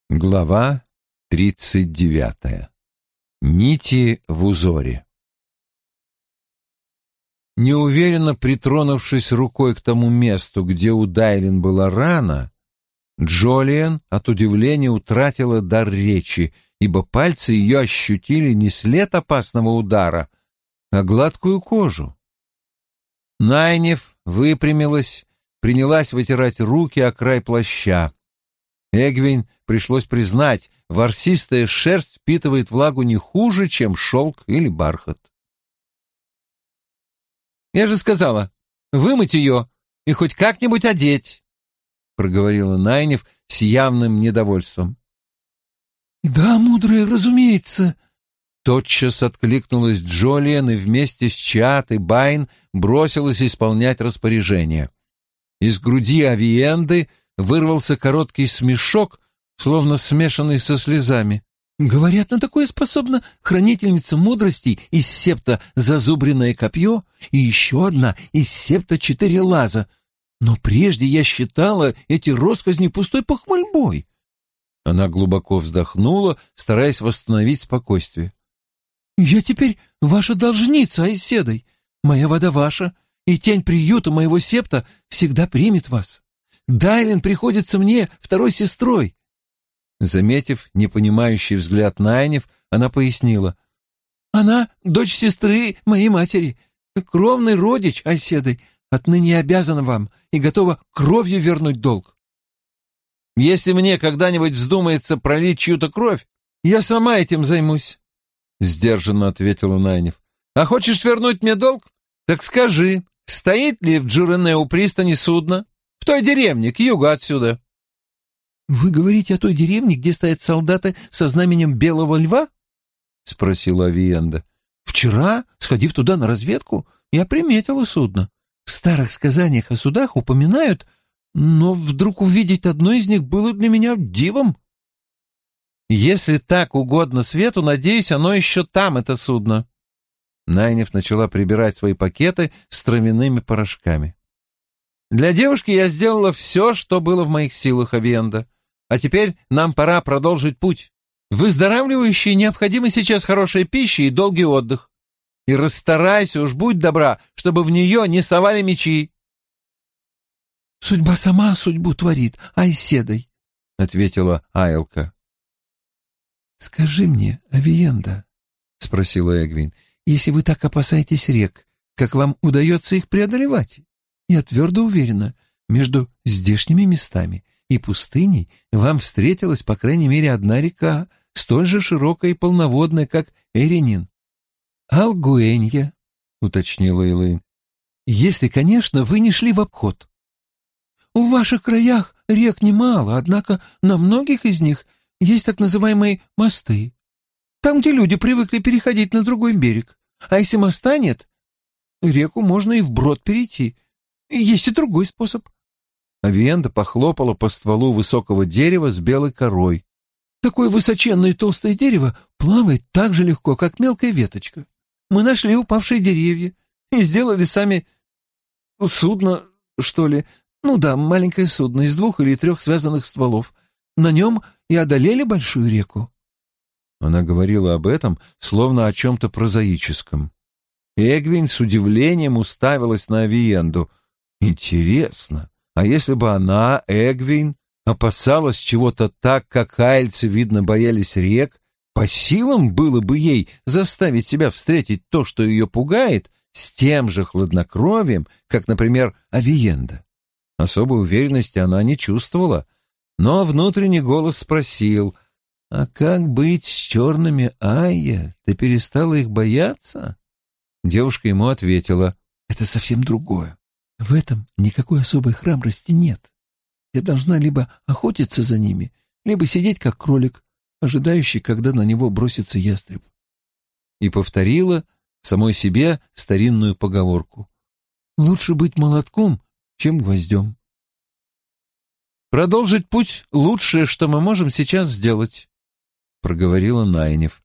Глава 39. Нити в узоре. Неуверенно притронувшись рукой к тому месту, где у Дайлин была рана, Джолиан от удивления утратила дар речи, ибо пальцы ее ощутили не след опасного удара, а гладкую кожу. Найниф выпрямилась, принялась вытирать руки о край плаща. Эгвин пришлось признать, ворсистая шерсть впитывает влагу не хуже, чем шелк или бархат. «Я же сказала, вымыть ее и хоть как-нибудь одеть», — проговорила Найниф с явным недовольством. «Да, мудрая, разумеется», — тотчас откликнулась Джолиан и вместе с Чиат и Байн бросилась исполнять распоряжение. Из груди Авиенды вырвался короткий смешок, словно смешанный со слезами. «Говорят, на такое способна хранительница мудростей из септа «Зазубренное копье» и еще одна из септа «Четыре лаза». Но прежде я считала эти россказни пустой похвальбой». Она глубоко вздохнула, стараясь восстановить спокойствие. «Я теперь ваша должница, Айседой. Моя вода ваша, и тень приюта моего септа всегда примет вас. Дайлин приходится мне второй сестрой». Заметив непонимающий взгляд Найниф, она пояснила. «Она дочь сестры моей матери, кровный родич Айседой, отныне обязана вам и готова кровью вернуть долг». «Если мне когда-нибудь вздумается пролить чью-то кровь, я сама этим займусь», — сдержанно ответила Найниф. «А хочешь вернуть мне долг? Так скажи, стоит ли в Джурене у пристани судно? В той деревне, к югу отсюда». «Вы говорите о той деревне, где стоят солдаты со знаменем Белого Льва?» — спросила Авиенда. «Вчера, сходив туда на разведку, я приметила судно. В старых сказаниях о судах упоминают, но вдруг увидеть одно из них было для меня дивом». «Если так угодно свету, надеюсь, оно еще там, это судно». Найниф начала прибирать свои пакеты с травяными порошками. «Для девушки я сделала все, что было в моих силах, Авиенда. А теперь нам пора продолжить путь. Выздоравливающей необходима сейчас хорошая пища и долгий отдых. И расстарайся уж, будь добра, чтобы в нее не совали мечи». «Судьба сама судьбу творит, Айседой», — ответила Айлка. «Скажи мне, Авиенда», — спросила Эгвин, — «если вы так опасаетесь рек, как вам удается их преодолевать? Я твердо уверена, между здешними местами и пустыней вам встретилась, по крайней мере, одна река, столь же широкая и полноводная, как Эринин». «Alguenья», — уточнила Элэйн, — «если, конечно, вы не шли в обход». «В ваших краях рек немало, однако на многих из них есть так называемые мосты. Там, где люди привыкли переходить на другой берег. А если моста нет, реку можно и вброд перейти. Есть и другой способ». Авиенда похлопала по стволу высокого дерева с белой корой. «Такое высоченное и толстое дерево плавает так же легко, как мелкая веточка. Мы нашли упавшие деревья и сделали сами судно, что ли. Ну да, маленькое судно из 2 или 3 связанных стволов. На нем и одолели большую реку». Она говорила об этом, словно о чем-то прозаическом. Эгвин с удивлением уставилась на Авиенду. Интересно, а если бы она, Эгвин, опасалась чего-то так, как айльцы, видно, боялись рек, по силам было бы ей заставить себя встретить то, что ее пугает, с тем же хладнокровием, как, например, Авиенда? Особой уверенности она не чувствовала, но внутренний голос спросил: «А как быть с черными, Айя? Ты перестала их бояться?» Девушка ему ответила: «Это совсем другое. В этом никакой особой храбрости нет. Я должна либо охотиться за ними, либо сидеть как кролик, ожидающий, когда на него бросится ястреб». И повторила самой себе старинную поговорку: «Лучше быть молотком, чем гвоздем». «Продолжить путь — лучшее, что мы можем сейчас сделать», — проговорила Найниф.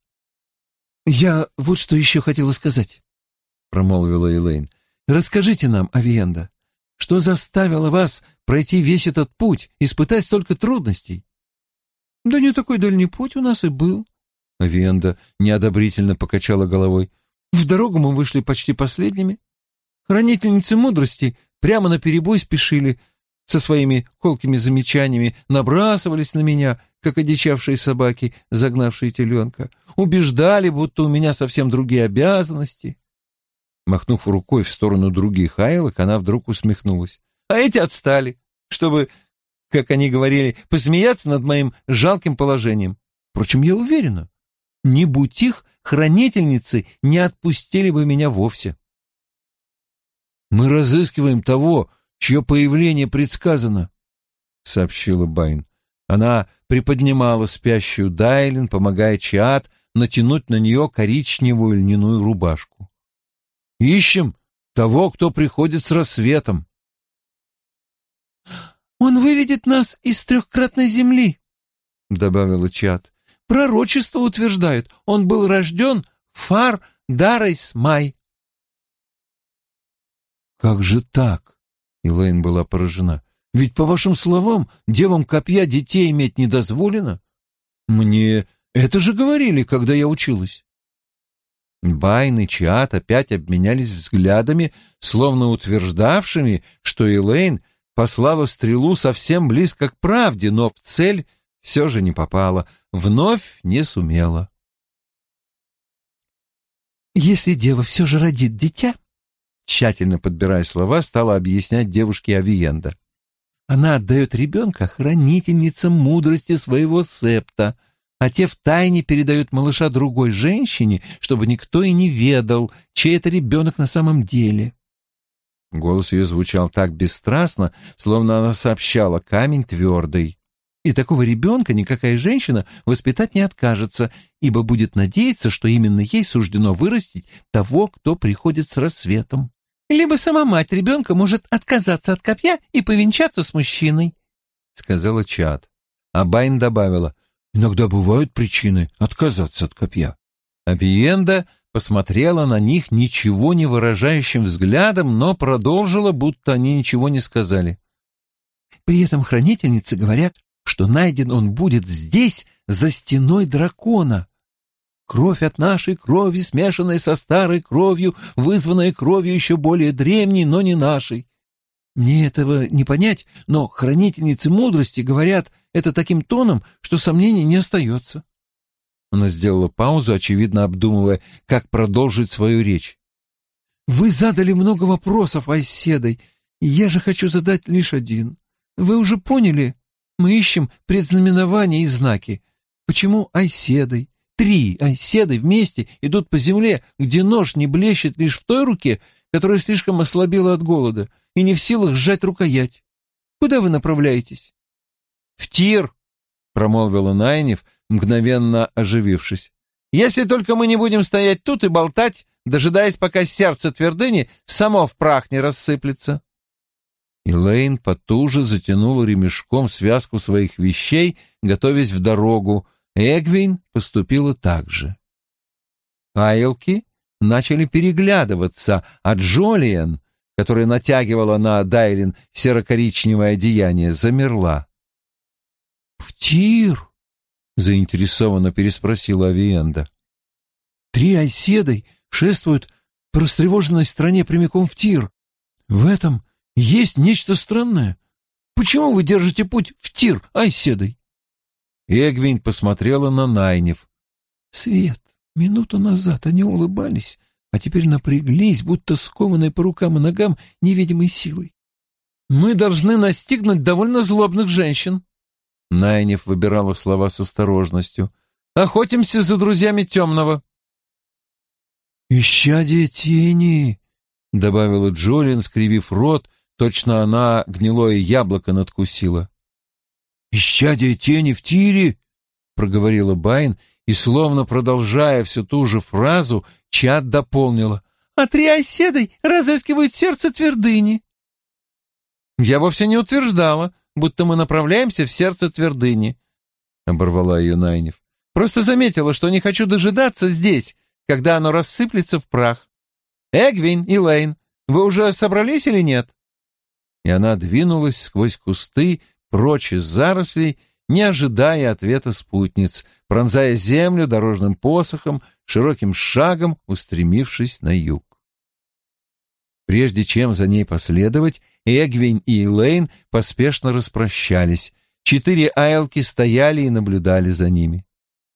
«Я вот что еще хотела сказать», — промолвила Элэйн. «Расскажите нам, Авиенда, что заставило вас пройти весь этот путь, испытать столько трудностей?» Да не такой дальний путь у нас и был. Авиенда неодобрительно покачала головой. В дорогу мы вышли почти последними. Хранительницы мудрости прямо наперебой спешили, со своими колкими замечаниями набрасывались на меня, как одичавшие собаки, загнавшие теленка, убеждали, будто у меня совсем другие обязанности. Махнув рукой в сторону других айлок, она вдруг усмехнулась. А эти отстали, чтобы, как они говорили, посмеяться над моим жалким положением. Впрочем, я уверена, не будь их, хранительницы не отпустили бы меня вовсе. «Мы разыскиваем того, чье появление предсказано», — сообщила Байн. Она приподнимала спящую Дайлин, помогая Чиад натянуть на нее коричневую льняную рубашку. «Ищем того, кто приходит с рассветом». «Он выведет нас из трехкратной земли», — добавила Чиад. «Пророчество утверждает, он был рожден Фар Дарайс Май». «Как же так?» — Элейн была поражена. «Ведь, по вашим словам, девам копья детей иметь не дозволено? Мне это же говорили, когда я училась». Байн и Чиад опять обменялись взглядами, словно утверждавшими, что Элейн послала стрелу совсем близко к правде, но в цель все же не попала, вновь не сумела. «Если дева все же родит дитя», — тщательно подбирая слова, стала объяснять девушке Авиенда, «она отдает ребенка хранительницам мудрости своего септа, а те втайне передают малыша другой женщине, чтобы никто и не ведал, чей это ребенок на самом деле». Голос ее звучал так бесстрастно, словно она сообщала камень твердый. И такого ребенка никакая женщина воспитать не откажется, ибо будет надеяться, что именно ей суждено вырастить того, кто приходит с рассветом. Либо сама мать ребенка может отказаться от копья и повенчаться с мужчиной, — сказала Чиад. А Байн добавила: «Иногда бывают причины отказаться от копья». Авиенда посмотрела на них ничего не выражающим взглядом, но продолжила, будто они ничего не сказали. «При этом хранительницы говорят, что найден он будет здесь, за стеной дракона. Кровь от нашей крови, смешанная со старой кровью, вызванная кровью еще более древней, но не нашей. Мне этого не понять, но хранительницы мудрости говорят это таким тоном, что сомнений не остается». Она сделала паузу, очевидно обдумывая, как продолжить свою речь. «Вы задали много вопросов, Айседой, и я же хочу задать лишь один. Вы уже поняли? Мы ищем предзнаменования и знаки. Почему Айседой? 3 Айседой вместе идут по земле, где нож не блещет лишь в той руке, которая слишком ослабела от голода и не в силах сжать рукоять. Куда вы направляетесь?» «В Тир», — промолвила Найниф, мгновенно оживившись. «Если только мы не будем стоять тут и болтать, дожидаясь, пока сердце твердыни само в прах не рассыплется». Элейн потуже затянула ремешком связку своих вещей, готовясь в дорогу. Эгвин поступила так же. Айлки начали переглядываться, а Джолиен, которая натягивала на Дайлин серо-коричневое одеяние, замерла. «В Тир?» — заинтересованно переспросила Авиенда. 3 Айседой шествуют по растревоженной стране прямиком в Тир. В этом есть нечто странное. Почему вы держите путь в Тир, Айседой?» Эгвин посмотрела на Найниф. «Свет, минуту назад они улыбались, а теперь напряглись, будто скованные по рукам и ногам невидимой силой. Мы должны настигнуть довольно злобных женщин». Найниф выбирала слова с осторожностью. «Охотимся за друзьями темного». «Исчадие тени», — добавила Джолиан, скривив рот, точно она гнилое яблоко надкусила. «Исчадие тени в Тире», — проговорила Байн, и, словно продолжая всю ту же фразу, Чиад дополнила: «А 3 Айседой разыскивают сердце твердыни». «Я вовсе не утверждала, будто мы направляемся в сердце твердыни», — оборвала ее Найниф. «Просто заметила, что не хочу дожидаться здесь, когда оно рассыплется в прах. Эгвин и Лейн, вы уже собрались или нет?» И она двинулась сквозь кусты, прочь из зарослей, не ожидая ответа спутниц, пронзая землю дорожным посохом, широким шагом устремившись на юг. Прежде чем за ней последовать, Эгвин и Элейн поспешно распрощались. 4 айлки стояли и наблюдали за ними.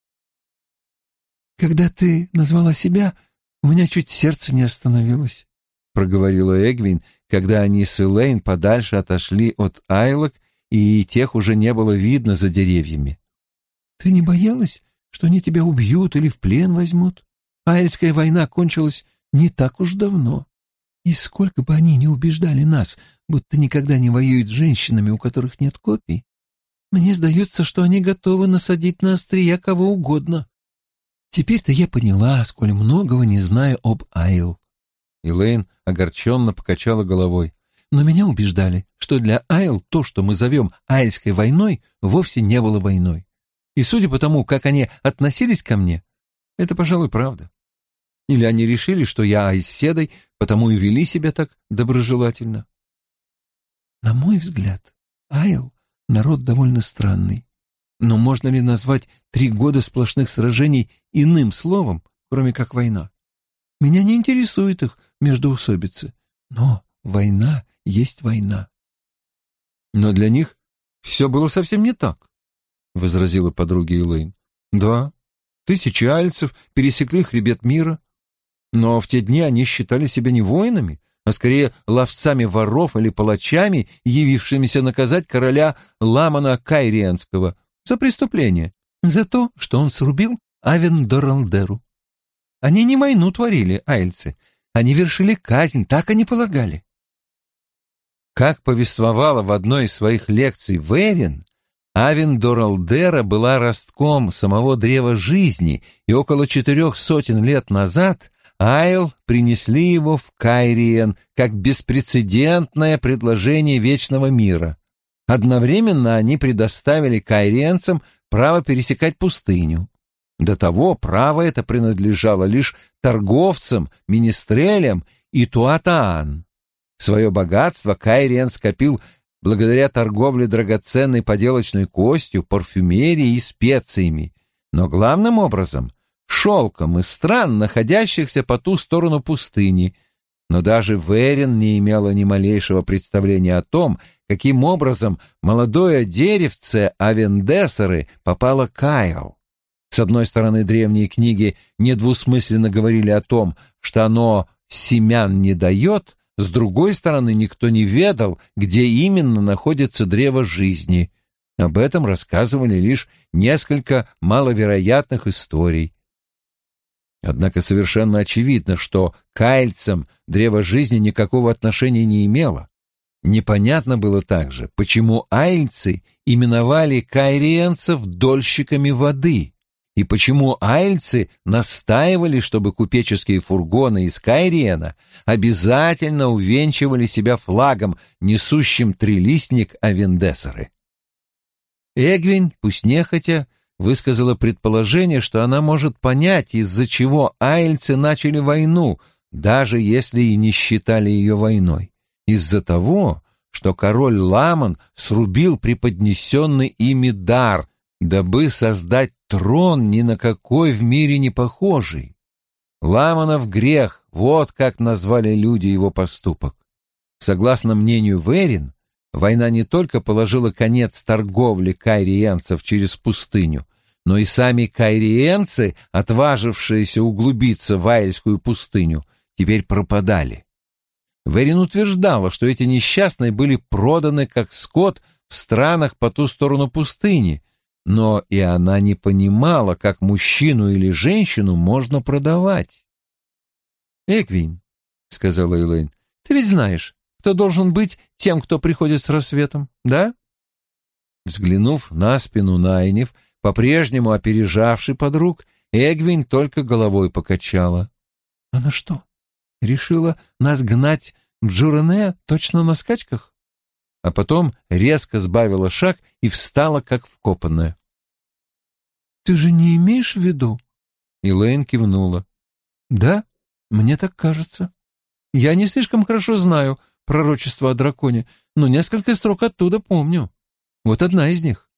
«Когда ты назвала себя, у меня чуть сердце не остановилось», — проговорила Эгвин, когда они с Элейн подальше отошли от айлок, и тех уже не было видно за деревьями. «Ты не боялась, что они тебя убьют или в плен возьмут? Айльская война кончилась не так уж давно. И сколько бы они ни убеждали нас, будто никогда не воюют с женщинами, у которых нет копий, мне сдается, что они готовы насадить на острия кого угодно. Теперь-то я поняла, сколь многого не знаю об Айл». Элейн огорченно покачала головой. «Но меня убеждали, что для Айл то, что мы зовем Айльской войной, вовсе не было войной. И судя по тому, как они относились ко мне, это, пожалуй, правда. Или они решили, что я айседой, потому и вели себя так доброжелательно». «На мой взгляд, Айл — народ довольно странный. Но можно ли назвать 3 года сплошных сражений иным словом, кроме как война? Меня не интересует их междоусобицы, но война есть война». «Но для них все было совсем не так», — возразила подруга Элейн. «Да, 1000 альцев пересекли хребет мира, но в те дни они считали себя не воинами, а скорее ловцами воров или палачами, явившимися наказать короля Ламана Кайриенского за преступление, за то, что он срубил Авен-Доралдеру. Они не войну творили, айльцы, они вершили казнь, так они полагали». Как повествовала в одной из своих лекций Верин, Авен-Доралдера была ростком самого древа жизни, и около 400 лет назад Айл принесли его в Кайриен как беспрецедентное предложение вечного мира. Одновременно они предоставили кайриенцам право пересекать пустыню. До того право это принадлежало лишь торговцам, министрелям и туатаан. Свое богатство Кайриен скопил благодаря торговле драгоценной поделочной костью, парфюмерией и специями, но главным образом шелком из стран, находящихся по ту сторону пустыни. Но даже Верин не имела ни малейшего представления о том, каким образом молодое деревце Авендесеры попало к Айл. С одной стороны, древние книги недвусмысленно говорили о том, что оно семян не дает, с другой стороны, никто не ведал, где именно находится древо жизни. Об этом рассказывали лишь несколько маловероятных историй. Однако совершенно очевидно, что к айльцам древо жизни никакого отношения не имело. Непонятно было также, почему айльцы именовали кайриенцев дольщиками воды, и почему айльцы настаивали, чтобы купеческие фургоны из Кайриена обязательно увенчивали себя флагом, несущим трилистник Авендесеры. Эгвин, пусть нехотя, высказала предположение, что она может понять, из-за чего айльцы начали войну, даже если и не считали ее войной. Из-за того, что король Ламан срубил преподнесенный ими дар, дабы создать трон ни на какой в мире не похожий. Ламанов грех, вот как назвали люди его поступок. Согласно мнению Верин, война не только положила конец торговле кайриенцев через пустыню, но и сами кайриенцы, отважившиеся углубиться в Айльскую пустыню, теперь пропадали. Верин утверждала, что эти несчастные были проданы как скот в странах по ту сторону пустыни, но и она не понимала, как мужчину или женщину можно продавать. «Эгвин», — сказала Элейн, — «ты ведь знаешь, кто должен быть тем, кто приходит с рассветом, да?» Взглянув на спину Найниф, по-прежнему опережавший подруг, Эгвин только головой покачала. «Она что, решила нас гнать в Джурене точно на скачках?» А потом резко сбавила шаг и встала, как вкопанная. «Ты же не имеешь в виду?» Элейн кивнула. «Да, мне так кажется. Я не слишком хорошо знаю пророчество о драконе, но несколько строк оттуда помню. Вот одна из них.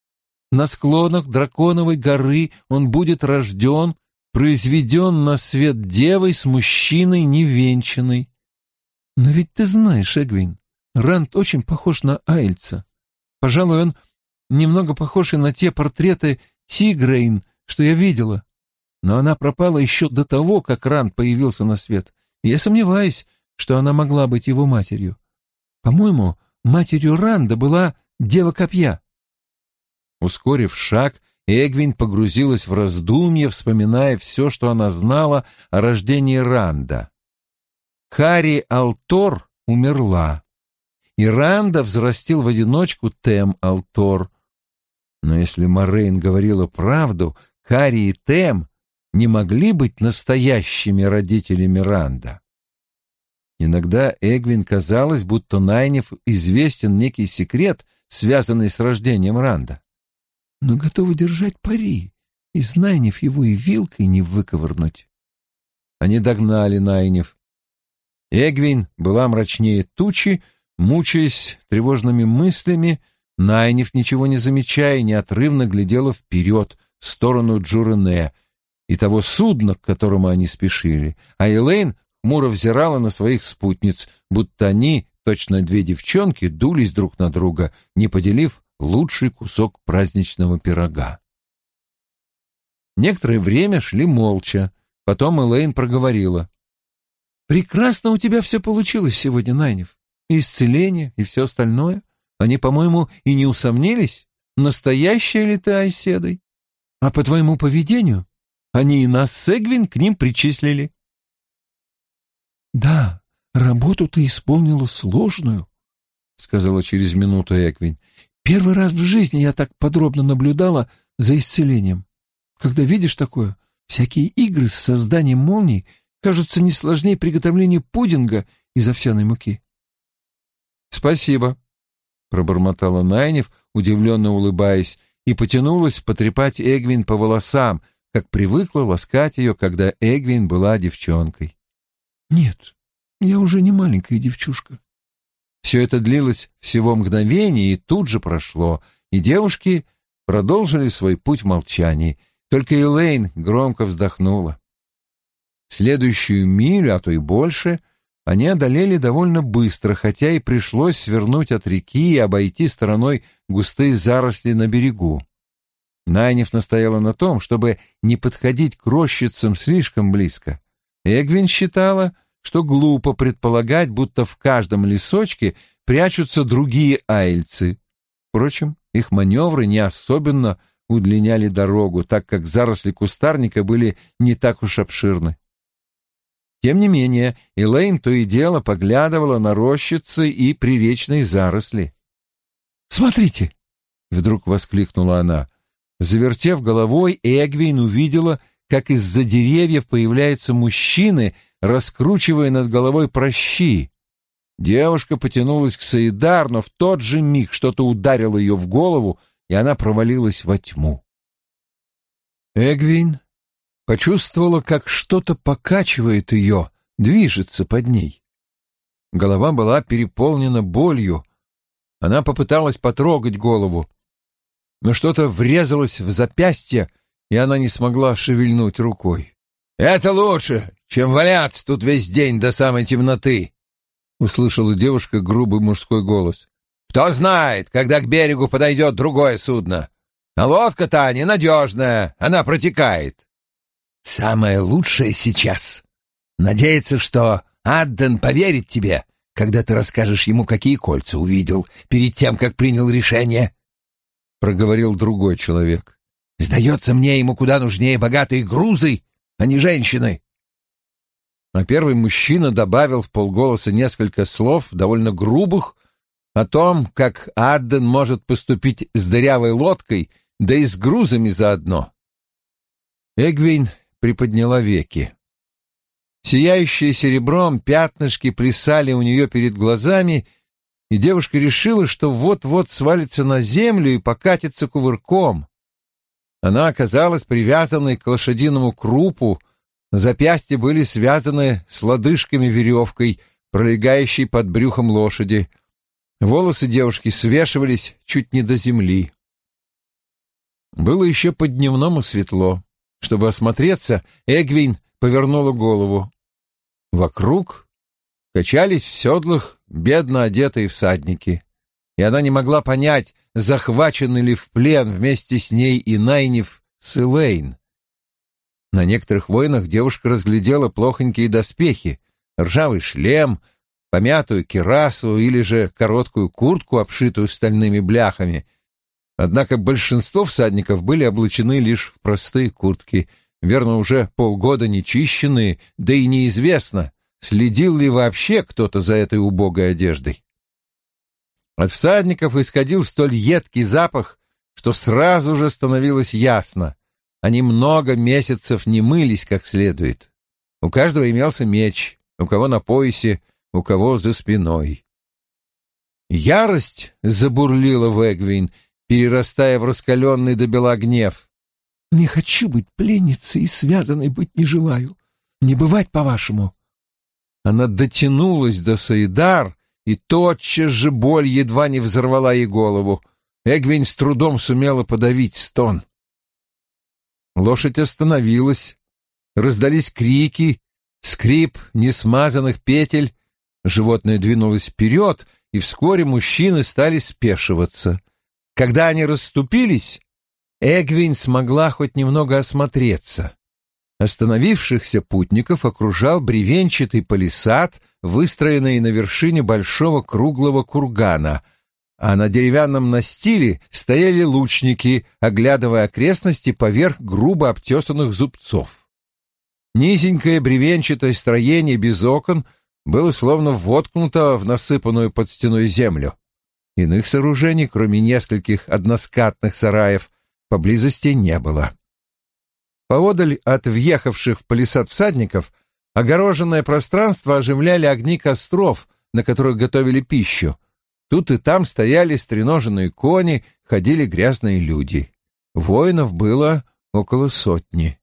на склонах Драконовой горы он будет рожден, произведен на свет девой с мужчиной невенчанной. Но ведь ты знаешь, Эгвин, Ранд очень похож на Айльца. Пожалуй, он немного похож и на те портреты Тигрейн, что я видела. Но она пропала еще до того, как Ранд появился на свет. И я сомневаюсь, что она могла быть его матерью. По-моему, матерью Ранда была Дева Копья. Ускорив шаг, Эгвин погрузилась в раздумья, вспоминая все, что она знала о рождении Ранда. Хари Алтор умерла, и Ранда взрастил в одиночку Тем Алтор. Но если Морейн говорила правду, Хари и Тем не могли быть настоящими родителями Ранда. Иногда Эгвин казалось, будто Найниф известен некий секрет, связанный с рождением Ранда. Но готова держать пари, из Найниф его и вилкой не выковырнуть. Они догнали Найниф. Эгвин была мрачнее тучи, мучаясь тревожными мыслями. Найниф, ничего не замечая, неотрывно глядела вперед, в сторону Джурене и того судна, к которому они спешили, а Элейн хмуро взирала на своих спутниц, будто они, точно две девчонки, дулись друг на друга, не поделив лучший кусок праздничного пирога. Некоторое время шли молча, потом Элейн проговорила. «Прекрасно у тебя все получилось сегодня, Найниф. И исцеление, и все остальное. Они, по-моему, и не усомнились, настоящая ли ты Айседой. А по твоему поведению они и нас с Эгвин к ним причислили». «Да, работу ты исполнила сложную», — сказала через минуту Эгвин. «Первый раз в жизни я так подробно наблюдала за исцелением. Когда видишь такое, всякие игры с созданием молний кажутся не сложнее приготовления пудинга из овсяной муки». «Спасибо», — пробормотала Найниф, удивленно улыбаясь, и потянулась потрепать Эгвин по волосам, как привыкла ласкать ее, когда Эгвин была девчонкой. «Нет, я уже не маленькая девчушка». Все это длилось всего мгновение и тут же прошло, и девушки продолжили свой путь в молчании. Только Элейн громко вздохнула. Следующую милю, а то и больше, они одолели довольно быстро, хотя и пришлось свернуть от реки и обойти стороной густые заросли на берегу. Найниф настояла на том, чтобы не подходить к рощицам слишком близко. Эгвин считала, что глупо предполагать, будто в каждом лесочке прячутся другие айльцы. Впрочем, их маневры не особенно удлиняли дорогу, так как заросли кустарника были не так уж обширны. Тем не менее, Элейн то и дело поглядывала на рощицы и приречные заросли. «Смотрите!» — вдруг воскликнула она. Завертев головой, Эгвин увидела, как из-за деревьев появляются мужчины, раскручивая над головой пращи. Девушка потянулась к Саидар, но в тот же миг что-то ударило ее в голову, и она провалилась во тьму. Эгвин почувствовала, как что-то покачивает ее, движется под ней. Голова была переполнена болью. Она попыталась потрогать голову, но что-то врезалось в запястье, и она не смогла шевельнуть рукой. «Это лучше, чем валяться тут весь день до самой темноты», — услышала девушка грубый мужской голос. «Кто знает, когда к берегу подойдет другое судно. А лодка-то ненадежная, она протекает». «Самое лучшее сейчас — надеяться, что Адден поверит тебе, когда ты расскажешь ему, какие кольца увидел перед тем, как принял решение», — проговорил другой человек. «Сдается мне, ему куда нужнее богатые грузы, а не женщины». А первый мужчина добавил вполголоса несколько слов, довольно грубых, о том, как Адден может поступить с дырявой лодкой, да и с грузами заодно. Эгвин приподняла веки. Сияющие серебром пятнышки плясали у нее перед глазами, и девушка решила, что вот-вот свалится на землю и покатится кувырком. Она оказалась привязанной к лошадиному крупу, запястья были связаны с лодыжками веревкой, пролегающей под брюхом лошади. Волосы девушки свешивались чуть не до земли. Было еще по-дневному светло. Чтобы осмотреться, Эгвин повернула голову. Вокруг качались в седлах бедно одетые всадники, и она не могла понять, захвачены ли в плен вместе с ней и Найниф с Элейн. На некоторых воинах девушка разглядела плохонькие доспехи, ржавый шлем, помятую кирасу или же короткую куртку, обшитую стальными бляхами. Однако большинство всадников были облачены лишь в простые куртки, верно, уже полгода не чищенные, да и неизвестно, следил ли вообще кто-то за этой убогой одеждой. От всадников исходил столь едкий запах, что сразу же становилось ясно. Они много месяцев не мылись как следует. У каждого имелся меч, у кого на поясе, у кого за спиной. Ярость забурлила в Эгвин, перерастая в раскаленный до бела гнев. «Не хочу быть пленницей и связанной быть не желаю. Не бывать, по-вашему». Она дотянулась до Саидар, и тотчас же боль едва не взорвала ей голову. Эгвин с трудом сумела подавить стон. Лошадь остановилась, раздались крики, скрип несмазанных петель. Животное двинулось вперед, и вскоре мужчины стали спешиваться. Когда они расступились, Эгвин смогла хоть немного осмотреться. Остановившихся путников окружал бревенчатый палисад, выстроенный на вершине большого круглого кургана, а на деревянном настиле стояли лучники, оглядывая окрестности поверх грубо обтесанных зубцов. Низенькое бревенчатое строение без окон было словно воткнуто в насыпанную под стеной землю. Иных сооружений, кроме нескольких односкатных сараев, поблизости не было. Поодаль от въехавших в палисад всадников огороженное пространство оживляли огни костров, на которых готовили пищу. Тут и там стояли стреноженные кони, ходили грязные люди. Воинов было около 100.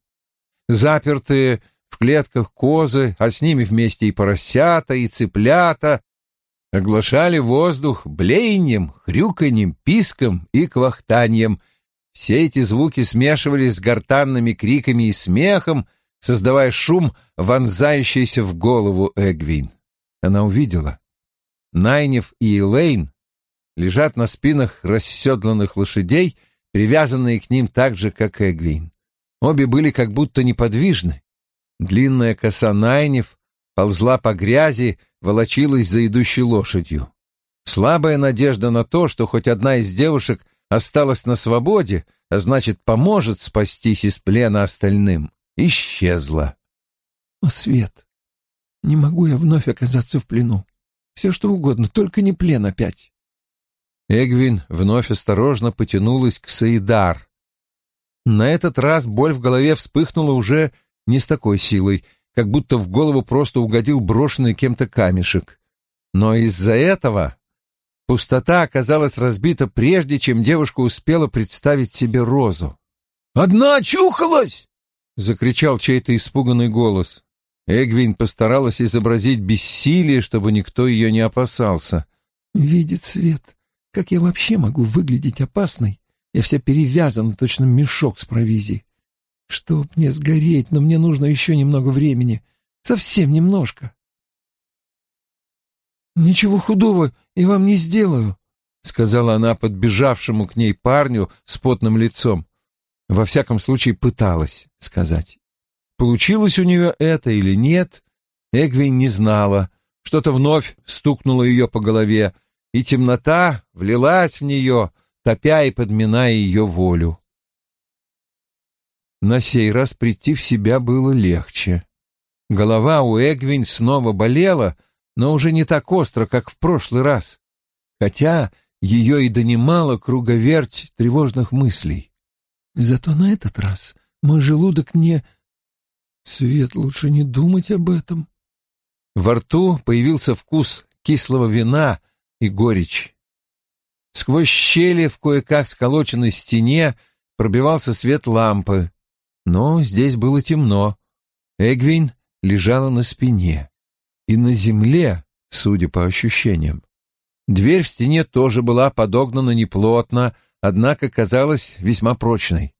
Запертые в клетках козы, а с ними вместе и поросята, и цыплята, оглашали воздух блеянием, хрюканьем, писком и квахтаньем. Все эти звуки смешивались с гортанными криками и смехом, создавая шум, вонзающийся в голову Эгвин. Она увидела. Найниф и Элейн лежат на спинах расседланных лошадей, привязанные к ним так же, как Эгвин. Обе были как будто неподвижны. Длинная коса Найниф ползла по грязи, волочилась за идущей лошадью. Слабая надежда на то, что хоть одна из девушек осталась на свободе, а значит, поможет спастись из плена остальным, исчезла. «О, Свет, не могу я вновь оказаться в плену. Все что угодно, только не плен опять». Эгвин вновь осторожно потянулась к Саидар. На этот раз боль в голове вспыхнула уже не с такой силой, как будто в голову просто угодил брошенный кем-то камешек. Но из-за этого пустота оказалась разбита прежде, чем девушка успела представить себе Розу. «Одна очухалась!» — закричал чей-то испуганный голос. Эгвин постаралась изобразить бессилие, чтобы никто ее не опасался. «Видит Свет, как я вообще могу выглядеть опасной? Я вся перевязана, точно мешок с провизией. Чтоб мне сгореть, но мне нужно еще немного времени. Совсем немножко». «Ничего худого я вам не сделаю», — сказала она подбежавшему к ней парню с потным лицом. Во всяком случае, пыталась сказать. Получилось у нее это или нет, Эгвин не знала. Что-то вновь стукнуло ее по голове, и темнота влилась в нее, топя и подминая ее волю. На сей раз прийти в себя было легче. Голова у Эгвин снова болела, но уже не так остро, как в прошлый раз, хотя ее и донимала круговерть тревожных мыслей. «Зато на этот раз мой желудок не... Свет, лучше не думать об этом». Во рту появился вкус кислого вина и горечь. Сквозь щели в кое-как сколоченной стене пробивался свет лампы, но здесь было темно. Эгвин лежала на спине и на земле, судя по ощущениям. Дверь в стене тоже была подогнана неплотно, однако казалась весьма прочной.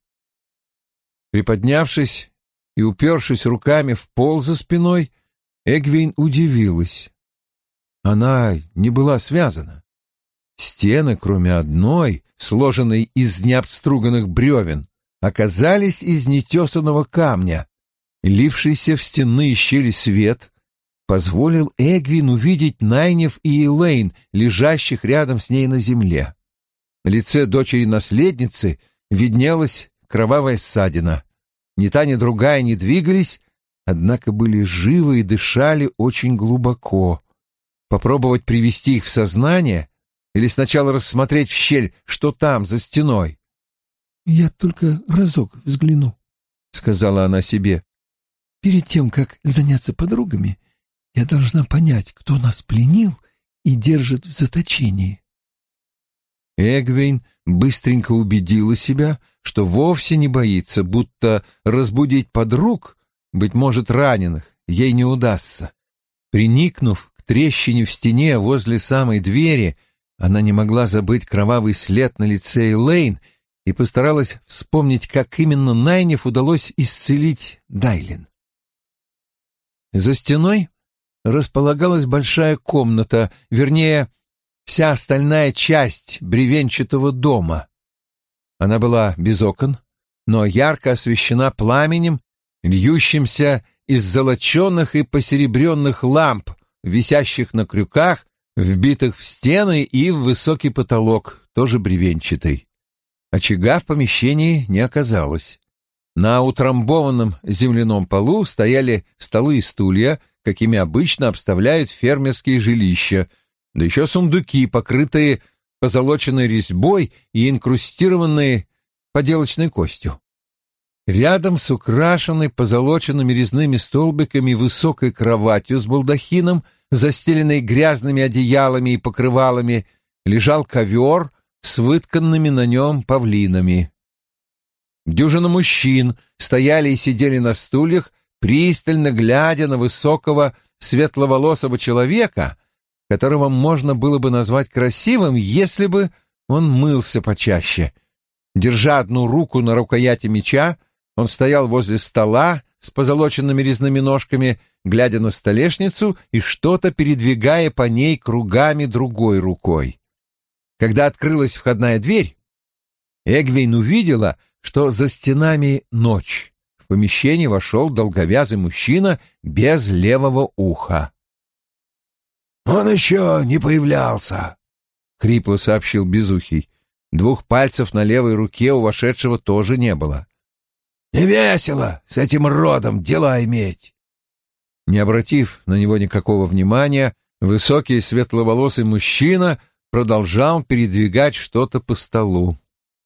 Приподнявшись и упершись руками в пол за спиной, Эгвейн удивилась. Она не была связана. Стены, кроме одной, сложенной из необструганных бревен, оказались из нетесанного камня. Лившийся в стенные щели свет позволил Эгвин увидеть Найниф и Элейн, лежащих рядом с ней на земле. На лице дочери-наследницы виднелась кровавая ссадина. Ни та, ни другая не двигались, однако были живы и дышали очень глубоко. Попробовать привести их в сознание или сначала рассмотреть в щель, что там, за стеной? «Я только разок взгляну», — сказала она себе. «Перед тем, как заняться подругами, я должна понять, кто нас пленил и держит в заточении». Эгвейн быстренько убедила себя, что вовсе не боится, будто разбудить подруг, быть может, раненых, ей не удастся. Приникнув к трещине в стене возле самой двери, она не могла забыть кровавый след на лице Элейн и постаралась вспомнить, как именно Найниф удалось исцелить Дайлин. За стеной располагалась большая комната, вернее, вся остальная часть бревенчатого дома. Она была без окон, но ярко освещена пламенем, льющимся из золоченных и посеребренных ламп, висящих на крюках, вбитых в стены и в высокий потолок, тоже бревенчатый. Очага в помещении не оказалось. На утрамбованном земляном полу стояли столы и стулья, какими обычно обставляют фермерские жилища, да еще сундуки, покрытые позолоченной резьбой и инкрустированные поделочной костью. Рядом с украшенной позолоченными резными столбиками высокой кроватью с балдахином, застеленной грязными одеялами и покрывалами, лежал ковер с вытканными на нем павлинами. Дюжина мужчин стояли и сидели на стульях, пристально глядя на высокого светловолосого человека, которого можно было бы назвать красивым, если бы он мылся почаще. Держа одну руку на рукояти меча, он стоял возле стола с позолоченными резными ножками, глядя на столешницу и что-то передвигая по ней кругами другой рукой. Когда открылась входная дверь, Эгвейн увидела, что за стенами ночь. В помещение вошел долговязый мужчина без левого уха. «Он еще не появлялся», — хрипло сообщил Безухий. Двух пальцев на левой руке у вошедшего тоже не было. «Не весело с этим родом дела иметь». Не обратив на него никакого внимания, высокий светловолосый мужчина продолжал передвигать что-то по столу.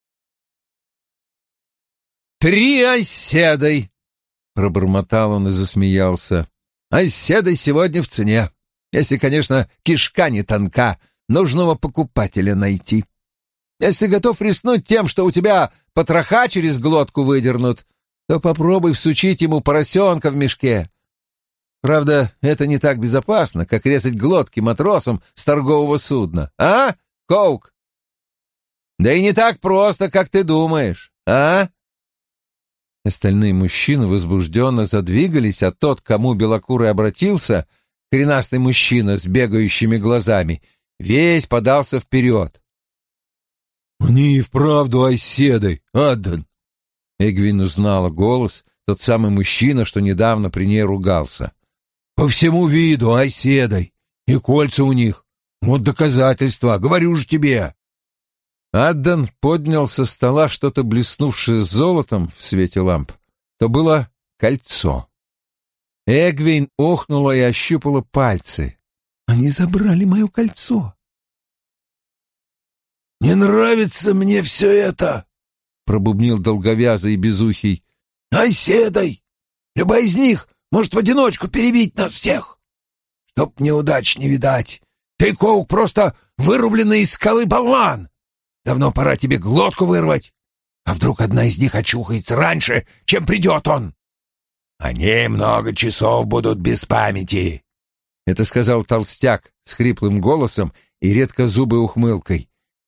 «3 оседой!» — пробормотал он и засмеялся. «Оседой сегодня в цене. Если, конечно, кишка не тонка, нужного покупателя найти. Если готов рискнуть тем, что у тебя потроха через глотку выдернут, то попробуй всучить ему поросенка в мешке. Правда, это не так безопасно, как резать глотки матросам с торгового судна. А, Коук? Да и не так просто, как ты думаешь, а?» Остальные мужчины возбужденно задвигались, а тот, к кому Белокурый обратился, коренастый мужчина с бегающими глазами, весь подался вперед. «Они и вправду оседой, Аддан!» Эгвин узнала голос, тот самый мужчина, что недавно при ней ругался. «По всему виду оседой, и кольца у них. Вот доказательства, говорю же тебе!» Аддан поднял со стола что-то блеснувшее золотом в свете ламп. То было кольцо. Эгвин охнула и ощупала пальцы. «Они забрали мое кольцо». «Не нравится мне все это», — пробубнил долговязый и безухий. «Оседой! Любая из них может в одиночку перебить нас всех. Чтоб неудач не видать. Ты, Коук, просто вырубленный из скалы болван. Давно пора тебе глотку вырвать. А вдруг одна из них очухается раньше, чем придет он? Они много часов будут без памяти». Это сказал толстяк с хриплым голосом и редкозубой ухмылкой.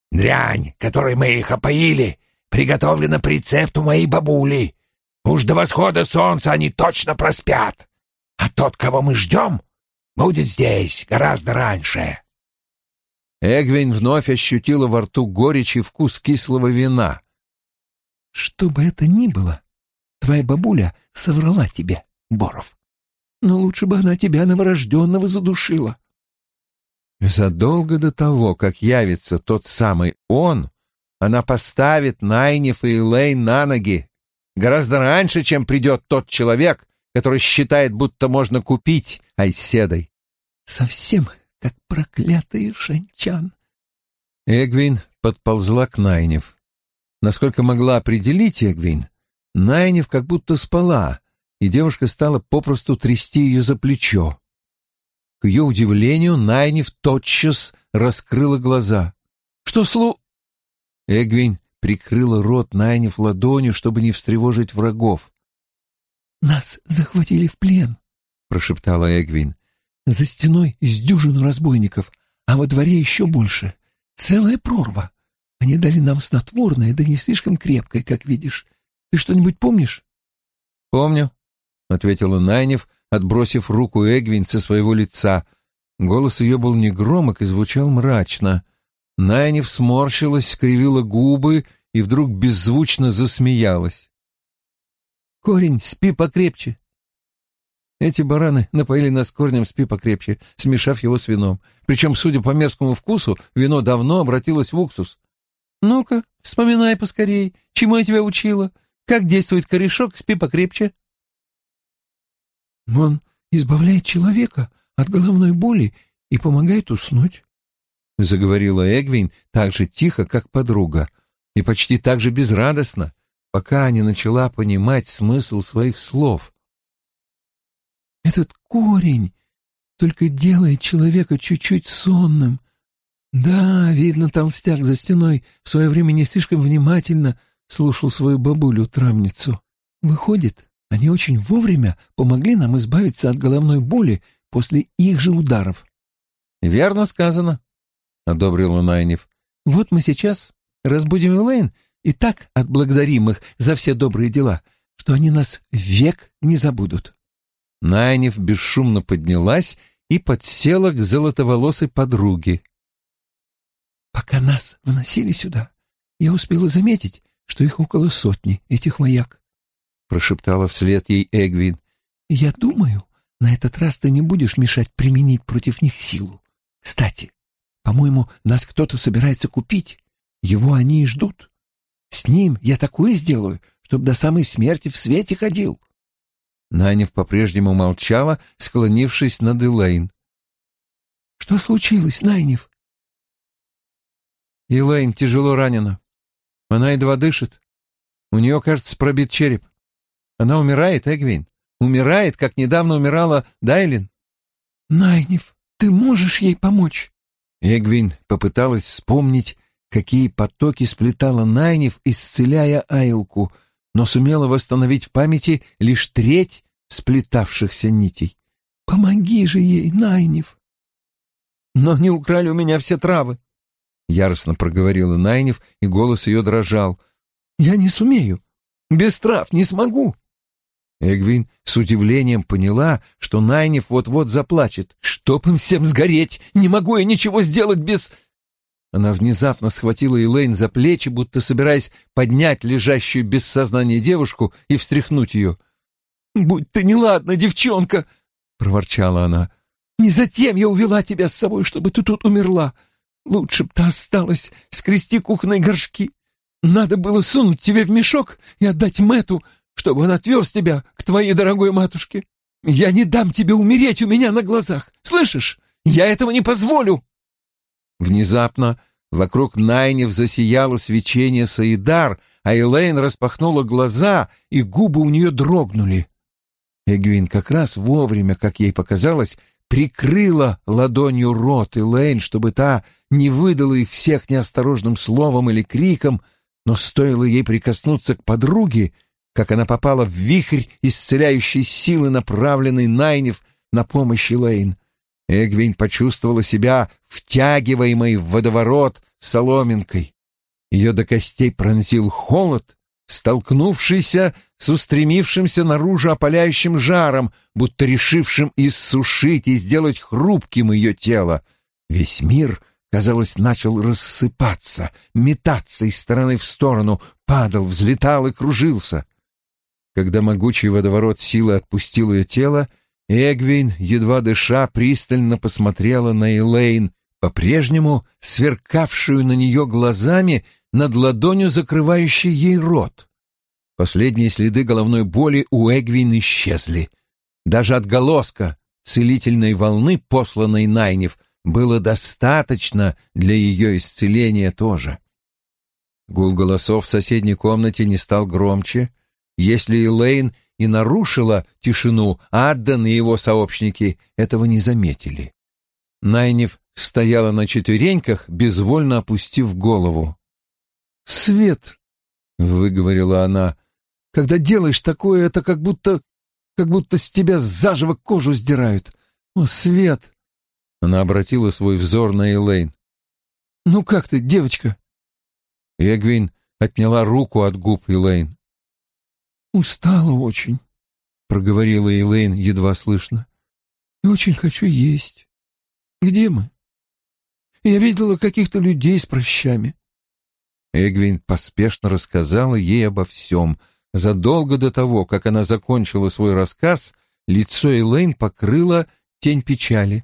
Дрянь, которой мы их опоили, приготовлена по рецепту моей бабули. Уж до восхода солнца они точно проспят. А тот, кого мы ждем, будет здесь гораздо раньше». Эгвин вновь ощутила во рту горечь и вкус кислого вина. «Что бы это ни было, твоя бабуля соврала тебе, Боров. Но лучше бы она тебя новорожденного задушила». Задолго до того, как явится тот самый он, она поставит Найниф и Элейн на ноги. Гораздо раньше, чем придет тот человек, который считает, будто можно купить Айседой. «Совсем как проклятый Шанчан». Эгвин подползла к Найниф. Насколько могла определить Эгвин, Найниф как будто спала, и девушка стала попросту трясти ее за плечо. К ее удивлению, Найниф тотчас раскрыла глаза. «Что Эгвин прикрыла рот Найниф ладонью, чтобы не встревожить врагов. «Нас захватили в плен», — прошептала Эгвин. «За стеной с дюжину разбойников, а во дворе еще больше. Целая прорва. Они дали нам снотворное, да не слишком крепкое, как видишь. Ты что-нибудь помнишь?» «Помню», — ответила Найниф, отбросив руку Эгвин со своего лица. Голос ее был негромок и звучал мрачно. Найниф сморщилась, скривила губы и вдруг беззвучно засмеялась. «Корень, спи покрепче». Эти бараны напоили нас корнем «спи покрепче», смешав его с вином. Причем, судя по мерзкому вкусу, вино давно обратилось в уксус. «Ну-ка, вспоминай поскорей, чему я тебя учила? Как действует корешок «спи покрепче»?» «Он избавляет человека от головной боли и помогает уснуть», — заговорила Эгвин так же тихо, как подруга, и почти так же безрадостно, пока не начала понимать смысл своих слов. «Этот корень только делает человека чуть-чуть сонным. Да, видно, толстяк за стеной в свое время не слишком внимательно слушал свою бабулю-травницу. Выходит, они очень вовремя помогли нам избавиться от головной боли после их же ударов». «Верно сказано», — одобрила Найниф. «Вот мы сейчас разбудим Элейн и так отблагодарим их за все добрые дела, что они нас век не забудут». Найниф бесшумно поднялась и подсела к золотоволосой подруге. «Пока нас вносили сюда, я успела заметить, что их около 100, этих вояк», — прошептала вслед ей Эгвин. «Я думаю, на этот раз ты не будешь мешать применить против них силу. Кстати, по-моему, нас кто-то собирается купить. Его они и ждут. С ним я такое сделаю, чтобы до самой смерти в свете ходил». Найниф по-прежнему молчала, склонившись над Элейн. «Что случилось, Найниф?» «Элейн тяжело ранена. Она едва дышит. У нее, кажется, пробит череп. Она умирает, Эгвин. Умирает, как недавно умирала Дайлин». «Найниф, ты можешь ей помочь?» Эгвин попыталась вспомнить, какие потоки сплетала Найниф, исцеляя Айлку, но сумела восстановить в памяти лишь треть сплетавшихся нитей. «Помоги же ей, Найниф!» «Но они украли у меня все травы!» — яростно проговорила Найниф, и голос ее дрожал. «Я не сумею! Без трав не смогу!» Эгвин с удивлением поняла, что Найниф вот-вот заплачет. «Чтоб им всем сгореть! Не могу я ничего сделать без...» Она внезапно схватила Элейн за плечи, будто собираясь поднять лежащую без сознания девушку и встряхнуть ее. «Будь ты неладна, девчонка!» — проворчала она. «Не затем я увела тебя с собой, чтобы ты тут умерла. Лучше б ты осталась, скрести кухонные горшки. Надо было сунуть тебе в мешок и отдать Мэтту, чтобы он отвез тебя к твоей дорогой матушке. Я не дам тебе умереть у меня на глазах. Слышишь? Я этого не позволю!» Внезапно вокруг Найниф засияло свечение Саидар, а Элейн распахнула глаза, и губы у нее дрогнули. Эгвин как раз вовремя, как ей показалось, прикрыла ладонью рот Элейн, чтобы та не выдала их всех неосторожным словом или криком, но стоило ей прикоснуться к подруге, как она попала в вихрь исцеляющей силы, направленной Найниф на помощь Элейн. Эгвин почувствовала себя втягиваемой в водоворот соломинкой. Ее до костей пронзил холод, столкнувшийся с устремившимся наружу опаляющим жаром, будто решившим иссушить и сделать хрупким ее тело. Весь мир, казалось, начал рассыпаться, метаться из стороны в сторону, падал, взлетал и кружился. Когда могучий водоворот силы отпустил ее тело, Эгвин, едва дыша, пристально посмотрела на Элейн, по-прежнему сверкавшую на нее глазами над ладонью, закрывающей ей рот. Последние следы головной боли у Эгвин исчезли. Даже отголоска целительной волны, посланной Найниф, было достаточно для ее исцеления тоже. Гул голосов в соседней комнате не стал громче. Если Элейн и нарушила тишину, Адден и его сообщники этого не заметили. Найниф стояла на четвереньках, безвольно опустив голову. «Свет!» — выговорила она. «Когда делаешь такое, это как будто с тебя заживо кожу сдирают. О, Свет!» Она обратила свой взор на Элейн. «Ну как ты, девочка?» Эгвин отняла руку от губ Элейн. «Устала очень», — проговорила Элейн едва слышно. «И очень хочу есть. Где мы? Я видела каких-то людей с прыщами». Эгвин поспешно рассказала ей обо всем. Задолго до того, как она закончила свой рассказ, лицо Элейн покрыла тень печали.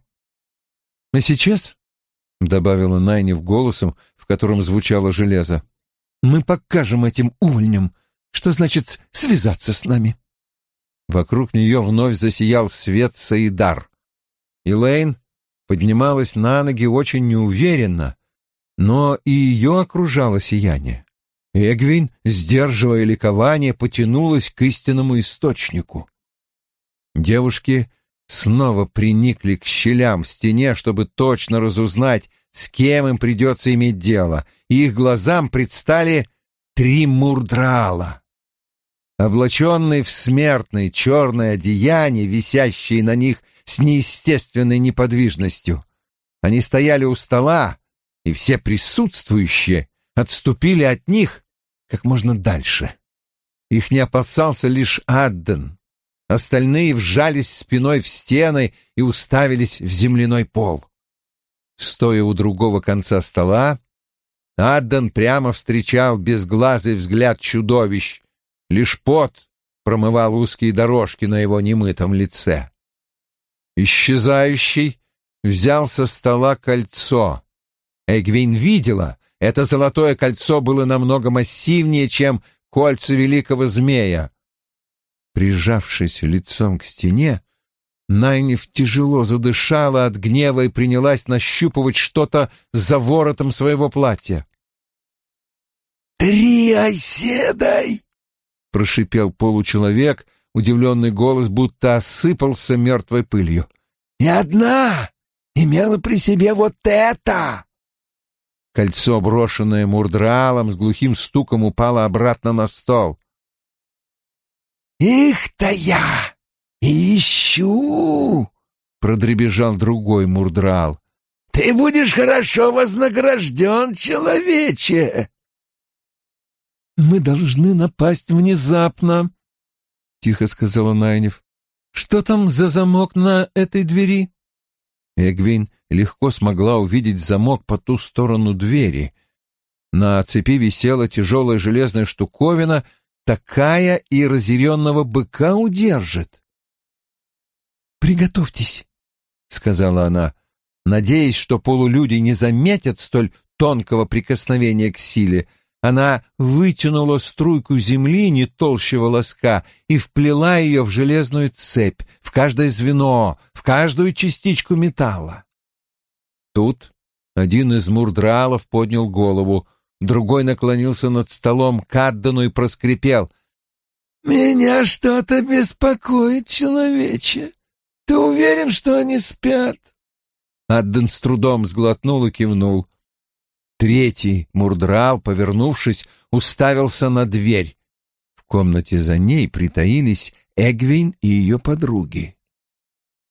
«А сейчас», — добавила Найниф голосом, в котором звучало железо, — «мы покажем этим увольням, что значит связаться с нами». Вокруг нее вновь засиял свет Саидар. Элейн поднималась на ноги очень неуверенно, но и ее окружало сияние. Эгвин, сдерживая ликование, потянулась к истинному источнику. Девушки снова приникли к щелям в стене, чтобы точно разузнать, с кем им придется иметь дело, и их глазам предстали 3 мурдраала. Облаченные в смертные черные одеяния, висящие на них с неестественной неподвижностью. Они стояли у стола, и все присутствующие отступили от них как можно дальше. Их не опасался лишь Адден. Остальные вжались спиной в стены и уставились в земляной пол. Стоя у другого конца стола, Адден прямо встречал безглазый взгляд чудовищ. Лишь пот промывал узкие дорожки на его немытом лице. Исчезающий взял со стола кольцо. Эгвин видела, это золотое кольцо было намного массивнее, чем кольца великого змея. Прижавшись лицом к стене, Найниф тяжело задышала от гнева и принялась нащупывать что-то за воротом своего платья. «3 оседай!» — прошипел получеловек, удивленный голос будто осыпался мертвой пылью. «И одна имела при себе вот это!» Кольцо, брошенное Мурдраалом, с глухим стуком упало обратно на стол. «Их-то я ищу!» — продребезжал другой Мурдраал. «Ты будешь хорошо вознагражден, человече!» «Мы должны напасть внезапно», — тихо сказала Найниф. «Что там за замок на этой двери?» Эгвин легко смогла увидеть замок по ту сторону двери. На цепи висела тяжелая железная штуковина, такая и разъяренного быка удержит. «Приготовьтесь», — сказала она, надеясь, что полулюди не заметят столь тонкого прикосновения к силе. Она вытянула струйку земли не толще волоска и вплела ее в железную цепь, в каждое звено, в каждую частичку металла. Тут один из мурдраалов поднял голову, другой наклонился над столом к Аддену и проскрипел: «Меня что-то беспокоит, человече. Ты уверен, что они спят?» Адден с трудом сглотнул и кивнул. Третий мурдраал, повернувшись, уставился на дверь. В комнате за ней притаились Эгвин и ее подруги.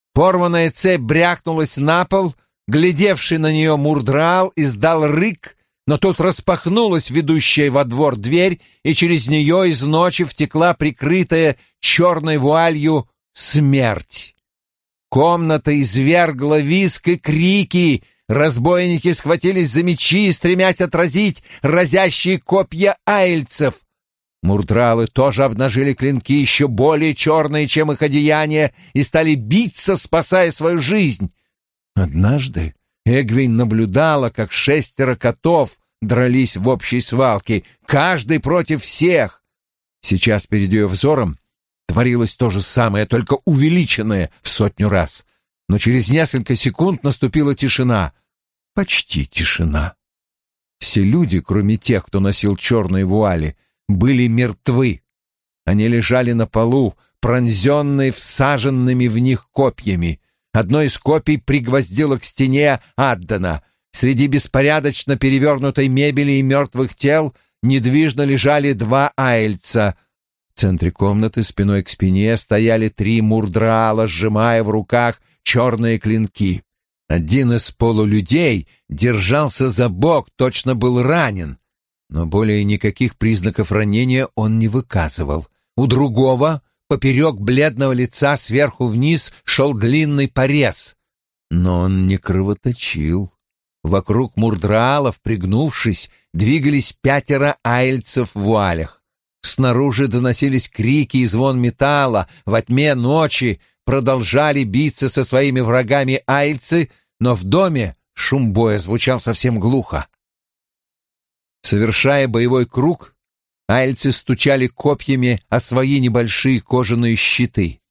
Порванная цепь брякнулась на пол, глядевший на нее Мурдраал издал рык, но тут распахнулась ведущая во двор дверь, и через нее из ночи втекла прикрытая черной вуалью смерть. Комната извергла визг и крики. Разбойники схватились за мечи, стремясь отразить разящие копья аильцев. Мурдралы тоже обнажили клинки, еще более черные, чем их одеяния, и стали биться, спасая свою жизнь. Однажды Эгвин наблюдала, как 6 котов дрались в общей свалке, каждый против всех. Сейчас перед ее взором творилось то же самое, только увеличенное в 100 раз. Но через несколько секунд наступила тишина. Почти тишина. Все люди, кроме тех, кто носил черные вуали, были мертвы. Они лежали на полу, пронзенные всаженными в них копьями. Одно из копий пригвоздило к стене Аддана. Среди беспорядочно перевернутой мебели и мертвых тел недвижно лежали 2 аильца. В центре комнаты спиной к спине стояли 3 Мурдраала, сжимая в руках черные клинки. Один из полулюдей держался за бок, точно был ранен, но более никаких признаков ранения он не выказывал. У другого поперек бледного лица сверху вниз шел длинный порез, но он не кровоточил. Вокруг Мурдраалов, пригнувшись, двигались 5 аильцев в вуалях. Снаружи доносились крики и звон металла. Во тьме ночи продолжали биться со своими врагами аильцы, но в доме шум боя звучал совсем глухо. Совершая боевой круг, аильцы стучали копьями о свои небольшие кожаные щиты.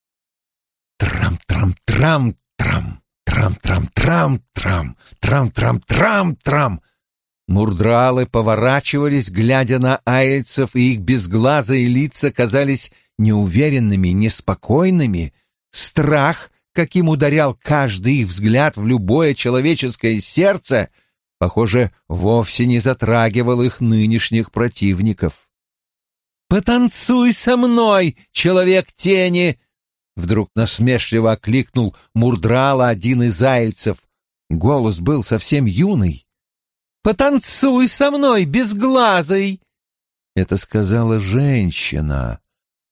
Трам-трам-трам-трам, трам-трам-трам-трам, трам-трам-трам-трам. Мурдраалы поворачивались, глядя на аильцев, и их безглазые лица казались неуверенными, неспокойными. Страх, каким ударял каждый их взгляд в любое человеческое сердце, похоже, вовсе не затрагивал их нынешних противников. «Потанцуй со мной, человек тени!» Вдруг насмешливо окликнул Мурдраала один из аильцев. Голос был совсем юный. «Потанцуй со мной, безглазый!» Это сказала женщина.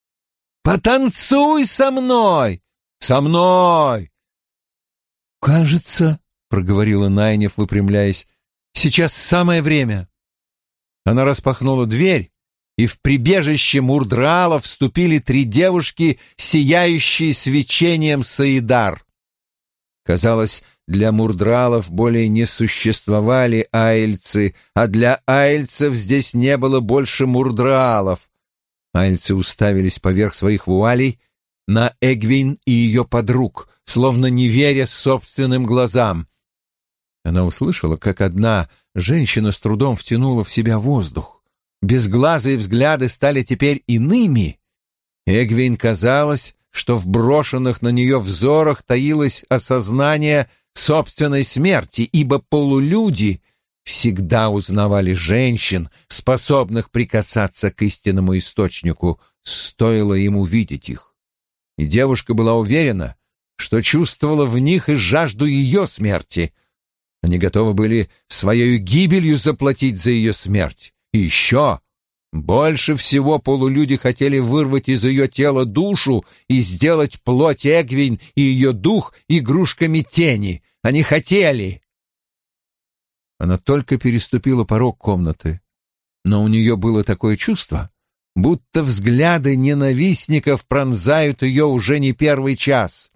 «Потанцуй со мной! Со мной!» «Кажется, — проговорила Найниф, выпрямляясь, — сейчас самое время». Она распахнула дверь, и в прибежище Мурдраала вступили 3 девушки, сияющие свечением Саидар. Казалось, для Мурдраалов более не существовали аильцы, а для аильцев здесь не было больше Мурдраалов. Аильцы уставились поверх своих вуалей на Эгвин и ее подруг, словно не веря собственным глазам. Она услышала, как одна женщина с трудом втянула в себя воздух. Безглазые взгляды стали теперь иными. Эгвин казалось, что в брошенных на нее взорах таилось осознание собственной смерти, ибо полулюди всегда узнавали женщин, способных прикасаться к истинному источнику, стоило им увидеть их. И девушка была уверена, что чувствовала в них и жажду ее смерти. Они готовы были своей гибелью заплатить за ее смерть. И еще больше всего полулюди хотели вырвать из ее тела душу и сделать плоть Эгвин и ее дух игрушками тени. Они хотели. Она только переступила порог комнаты, но у нее было такое чувство, будто взгляды ненавистников пронзают ее уже не первый час.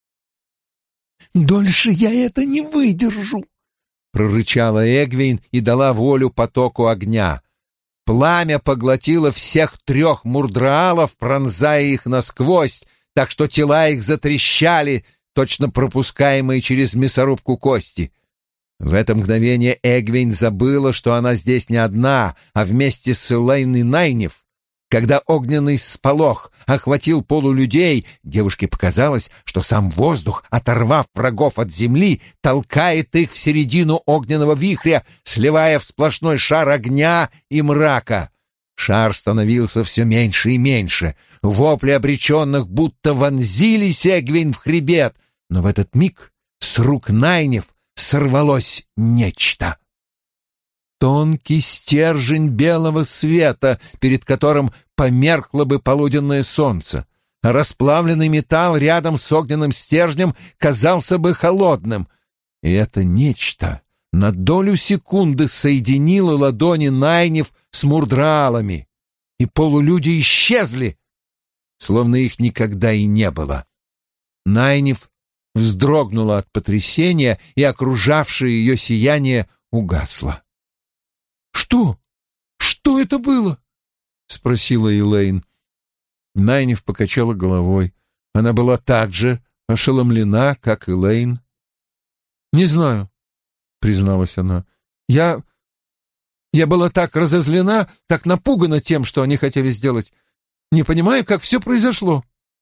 «Дольше я это не выдержу», — прорычала Эгвин и дала волю потоку огня. Пламя поглотило всех 3 Мурдраалов, пронзая их насквозь, так что тела их затрещали, точно пропускаемые через мясорубку кости. В это мгновение Эгвин забыла, что она здесь не одна, а вместе с Элейн и Найниф. Когда огненный сполох охватил полулюдей, девушке показалось, что сам воздух, оторвав врагов от земли, толкает их в середину огненного вихря, сливая в сплошной шар огня и мрака. Шар становился все меньше и меньше. Вопли обреченных будто вонзились Эгвин в хребет, но в этот миг с рук Найниф сорвалось нечто. Тонкий стержень белого света, перед которым померкло бы полуденное солнце. А расплавленный металл рядом с огненным стержнем казался бы холодным. И это нечто на долю секунды соединило ладони Найниф с мурдралами, и полулюди исчезли, словно их никогда и не было. Найниф вздрогнула от потрясения, и окружавшее ее сияние угасло. «Что? Что это было?» — спросила Элейн. Найниф покачала головой. Она была так же ошеломлена, как Элейн. «Не знаю», — призналась она. Я была так разозлена, так напугана тем, что они хотели сделать. Не понимаю, как все произошло».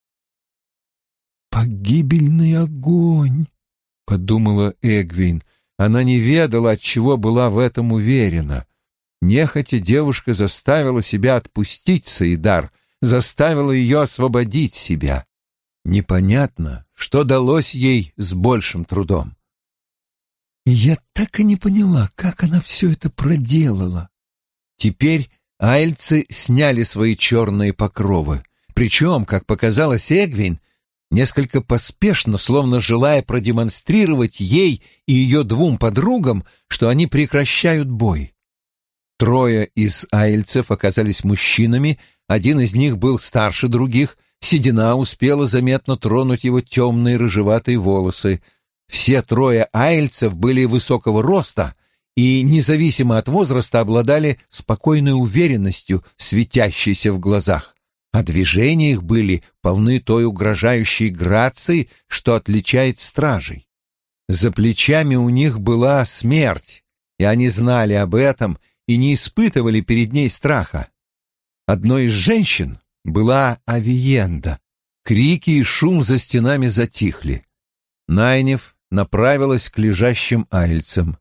«Погибельный огонь», — подумала Эгвин. Она не ведала, отчего была в этом уверена. Нехотя девушка заставила себя отпустить Саидар, заставила ее освободить себя. Непонятно, что далось ей с большим трудом. «Я так и не поняла, как она все это проделала». Теперь айльцы сняли свои черные покровы. Причем, как показалось Эгвин, несколько поспешно, словно желая продемонстрировать ей и ее двум подругам, что они прекращают бой. Трое из айльцев оказались мужчинами, один из них был старше других, седина успела заметно тронуть его темные рыжеватые волосы. Все трое айльцев были высокого роста и, независимо от возраста, обладали спокойной уверенностью, светящейся в глазах, а движения их были полны той угрожающей грацией, что отличает стражей. За плечами у них была смерть, и они знали об этом и не испытывали перед ней страха. Одной из женщин была Авиенда. Крики и шум за стенами затихли. Найниф направилась к лежащим айльцам.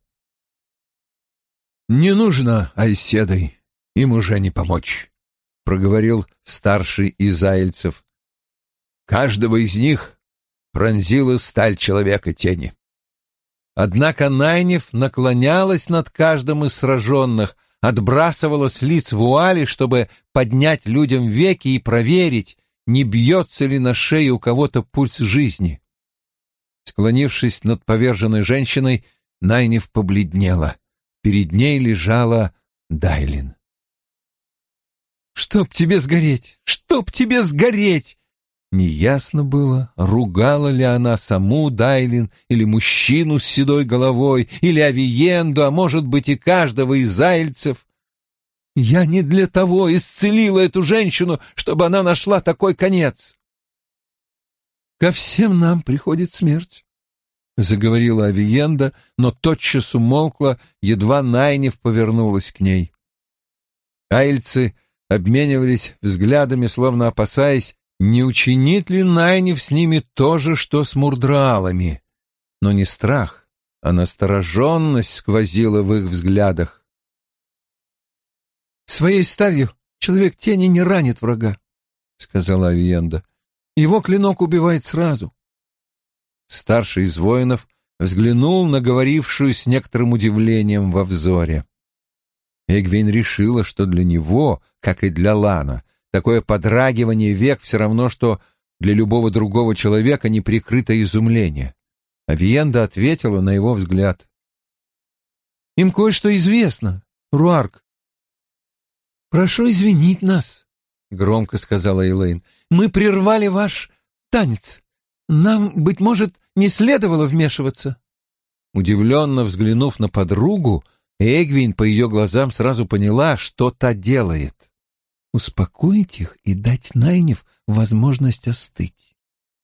«Не нужно, Айседой, им уже не помочь», — проговорил старший из айльцев. «Каждого из них пронзила сталь человека-тени». Однако Найниф наклонялась над каждым из сраженных, отбрасывала с лиц вуали, чтобы поднять людям веки и проверить, не бьется ли на шее у кого-то пульс жизни. Склонившись над поверженной женщиной, Найниф побледнела. Перед ней лежала Дайлин. «Чтоб тебе сгореть! Чтоб тебе сгореть!» Неясно было, ругала ли она саму Дайлин или мужчину с седой головой, или Авиенду, а может быть и каждого из айльцев. «Я не для того исцелила эту женщину, чтобы она нашла такой конец». «Ко всем нам приходит смерть», — заговорила Авиенда, но тотчас умолкла, едва Найниф повернулась к ней. Айльцы обменивались взглядами, словно опасаясь, не учинит ли Найниф с ними то же, что с мурдралами. Но не страх, а настороженность сквозила в их взглядах. «Своей сталью человек тени не ранит врага», — сказала Авиенда. «Его клинок убивает сразу». Старший из воинов взглянул на говорившую с некоторым удивлением во взоре. Эгвин решила, что для него, как и для Лана, такое подрагивание век все равно, что для любого другого человека неприкрытое изумление. Авиенда ответила на его взгляд. «Им кое-что известно, Руарк». «Прошу извинить нас», — громко сказала Элейн. «Мы прервали ваш танец. Нам, быть может, не следовало вмешиваться». Удивленно взглянув на подругу, Эгвин по ее глазам сразу поняла, что та делает. Успокоить их и дать Найниф возможность остыть.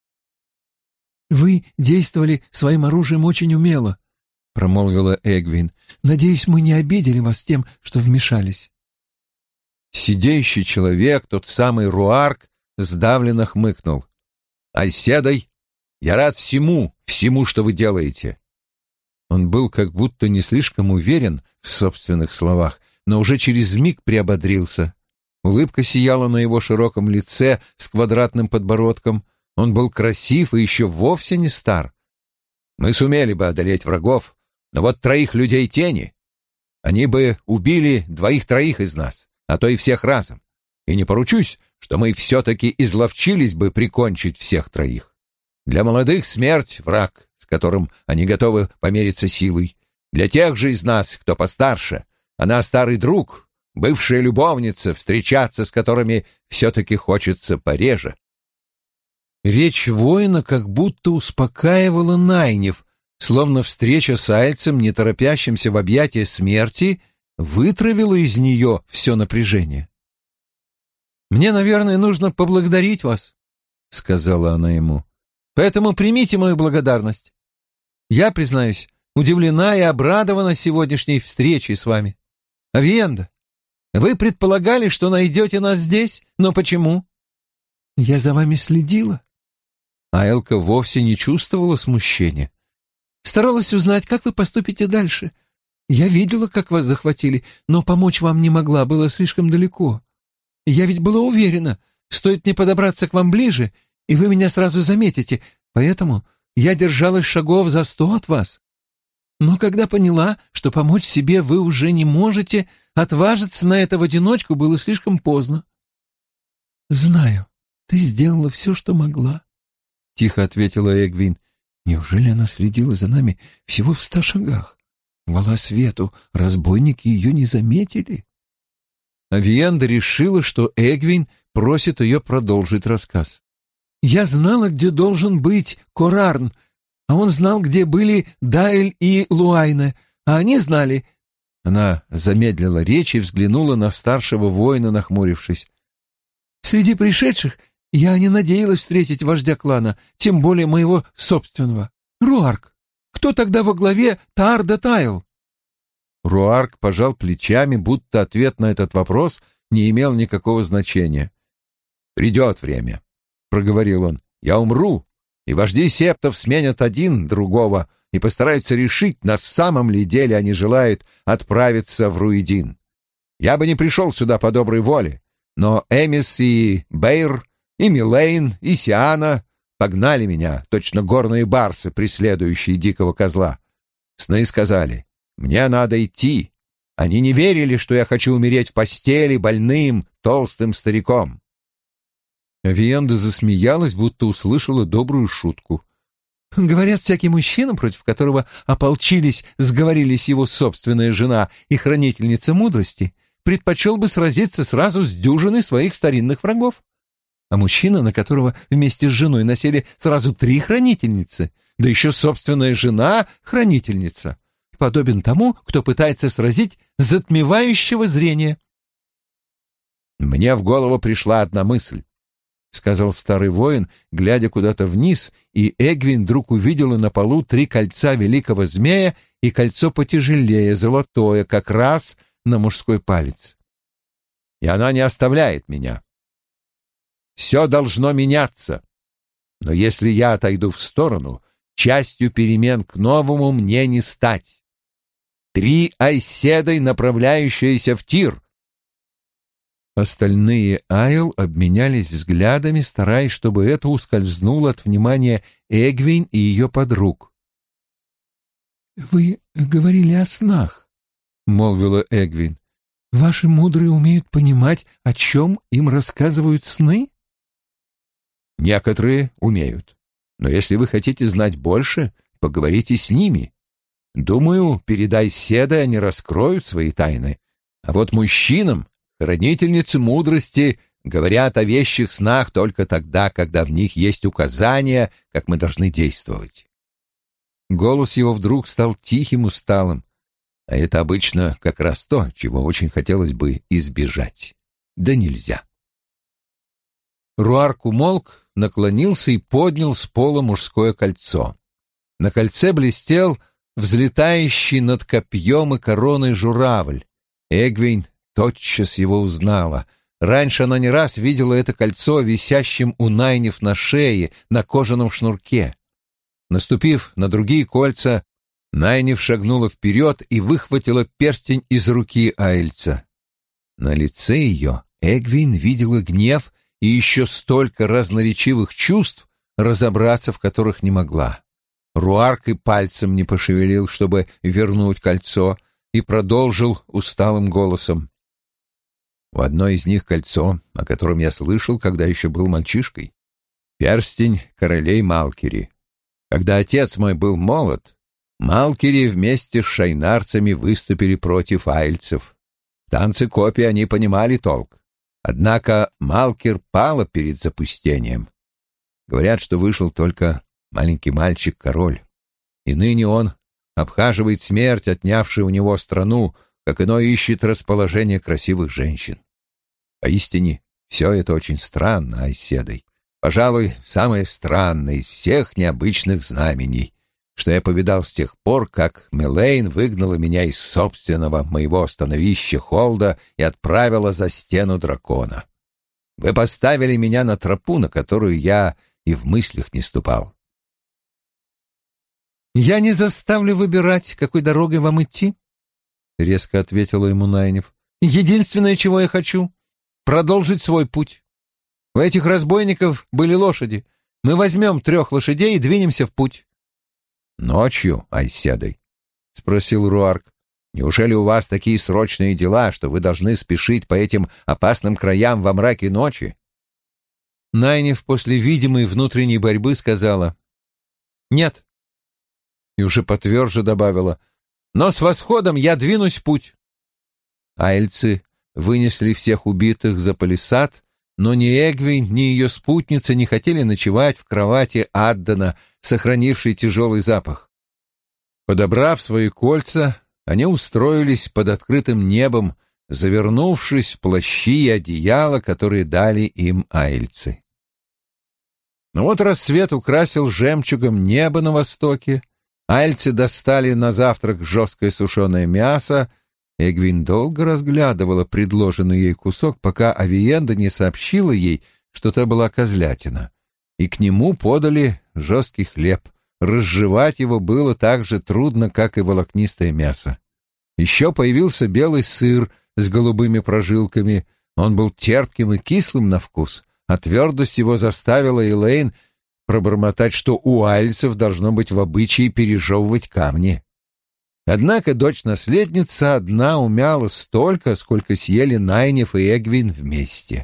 «Вы действовали своим оружием очень умело», — промолвила Эгвин. «Надеюсь, мы не обидели вас тем, что вмешались». Сидящий человек, тот самый Руарк, сдавленно хмыкнул. «Айседой, я рад всему, что вы делаете». Он был как будто не слишком уверен в собственных словах, но уже через миг приободрился. Улыбка сияла на его широком лице с квадратным подбородком. Он был красив и еще вовсе не стар. Мы сумели бы одолеть врагов, но вот 3 людей тени, они бы убили 2-3 из нас, а то и всех разом. И не поручусь, что мы все-таки изловчились бы прикончить всех 3. Для молодых смерть — враг, с которым они готовы помериться силой. Для тех же из нас, кто постарше, она старый друг, бывшая любовница, встречаться с которыми все-таки хочется пореже. Речь воина как будто успокаивала Найниф, словно встреча с Айльцем, не торопящимся в объятия смерти, вытравила из нее все напряжение. «Мне, наверное, нужно поблагодарить вас», — сказала она ему. «Поэтому примите мою благодарность. Я, признаюсь, удивлена и обрадована сегодняшней встречей с вами. Авиенда, вы предполагали, что найдете нас здесь, но почему?» «Я за вами следила». Айлка вовсе не чувствовала смущения. «Старалась узнать, как вы поступите дальше. Я видела, как вас захватили, но помочь вам не могла, было слишком далеко. Я ведь была уверена, стоит мне подобраться к вам ближе, и вы меня сразу заметите, поэтому я держалась шагов за 100 от вас. Но когда поняла, что помочь себе вы уже не можете, отважиться на это в одиночку было слишком поздно». «Знаю, ты сделала все, что могла», — тихо ответила Эгвин. «Неужели она следила за нами всего в 100 шагах? Хвала свету, разбойники ее не заметили». Авиенда решила, что Эгвин просит ее продолжить рассказ. «Я знала, где должен быть Корарн, а он знал, где были Дайль и Луайне, а они знали...» Она замедлила речь и взглянула на старшего воина, нахмурившись. «Среди пришедших я не надеялась встретить вождя клана, тем более моего собственного. Руарк, кто тогда во главе Таарда Тайл?» Руарк пожал плечами, будто ответ на этот вопрос не имел никакого значения. «Придет время», — проговорил он. «Я умру, и вожди септов сменят один другого и постараются решить, на самом ли деле они желают отправиться в Руидин. Я бы не пришел сюда по доброй воле, но Эмис и Бейр, и Милейн, и Сиана погнали меня, точно горные барсы, преследующие дикого козла. Сны сказали: мне надо идти. Они не верили, что я хочу умереть в постели больным, толстым стариком». Авиенда засмеялась, будто услышала добрую шутку. «Говорят, всякий мужчина, против которого ополчились, сговорились его собственная жена и хранительница мудрости, предпочел бы сразиться сразу с дюжиной своих старинных врагов. А мужчина, на которого вместе с женой насели сразу 3 хранительницы, да еще собственная жена — хранительница, подобен тому, кто пытается сразить затмевающего зрения». «Мне в голову пришла одна мысль», — сказал старый воин, глядя куда-то вниз, и Эгвин вдруг увидела на полу 3 кольца великого змея и кольцо потяжелее, золотое, как раз на мужской палец. «И она не оставляет меня. Все должно меняться. Но если я отойду в сторону, частью перемен к новому мне не стать. 3 айседой, направляющиеся в Тир». Остальные Айл обменялись взглядами, стараясь, чтобы это ускользнуло от внимания Эгвин и ее подруг. «Вы говорили о снах», — молвила Эгвин. «Ваши мудрые умеют понимать, о чем им рассказывают сны?» «Некоторые умеют. Но если вы хотите знать больше, поговорите с ними. Думаю, перед Айседой они раскроют свои тайны. А вот мужчинам, хранительницы мудрости, говорят о вещих снах только тогда, когда в них есть указания, как мы должны действовать». Голос его вдруг стал тихим, усталым. А это обычно как раз то, чего очень хотелось бы избежать. Да нельзя. Руарк умолк, наклонился и поднял с пола мужское кольцо. На кольце блестел взлетающий над копьем и короной журавль. Эгвин тотчас его узнала. Раньше она не раз видела это кольцо висящим у Найниф на шее, на кожаном шнурке. Наступив на другие кольца, Найниф шагнула вперед и выхватила перстень из руки Айльца. На лице ее Эгвин видела гнев и еще столько разноречивых чувств, разобраться в которых не могла. Руарк и пальцем не пошевелил, чтобы вернуть кольцо, и продолжил усталым голосом. В одной из них кольцо, о котором я слышал, когда еще был мальчишкой. Перстень королей Малкири. Когда отец мой был молод, Малкири вместе с шайнарцами выступили против айльцев. В танце копий они понимали толк. Однако Малкир пала перед запустением. Говорят, что вышел только маленький мальчик-король. И ныне он обхаживает смерть, отнявшую у него страну, как иной ищет расположение красивых женщин. Поистине, все это очень странно, Айседой. Пожалуй, самое странное из всех необычных знамений, что я повидал с тех пор, как Мелейн выгнала меня из собственного моего становища Холда и отправила за стену дракона. Вы поставили меня на тропу, на которую я и в мыслях не ступал. «Я не заставлю выбирать, какой дорогой вам идти», — резко ответила ему Найниф. «Единственное, чего я хочу — продолжить свой путь. У этих разбойников были лошади. Мы возьмем 3 лошадей и двинемся в путь». «Ночью, Айседой?» — спросил Руарк. «Неужели у вас такие срочные дела, что вы должны спешить по этим опасным краям во мраке ночи?» Найниф после видимой внутренней борьбы сказала «Нет». И уже потверже добавила: «Но с восходом я двинусь в путь». Айльцы вынесли всех убитых за палисад, но ни Эгвин, ни ее спутница не хотели ночевать в кровати Аддана, сохранившей тяжелый запах. Подобрав свои кольца, они устроились под открытым небом, завернувшись в плащи и одеяла, которые дали им айльцы. Но вот рассвет украсил жемчугом небо на востоке, айльцы достали на завтрак жесткое сушеное мясо. Эгвин долго разглядывала предложенный ей кусок, пока Авиенда не сообщила ей, что это была козлятина. И к нему подали жесткий хлеб. Разжевать его было так же трудно, как и волокнистое мясо. Еще появился белый сыр с голубыми прожилками. Он был терпким и кислым на вкус, а твердость его заставила Элейн пробормотать, что у айльцев должно быть в обычае пережевывать камни. Однако дочь-наследница одна умяла столько, сколько съели Найниф и Эгвин вместе.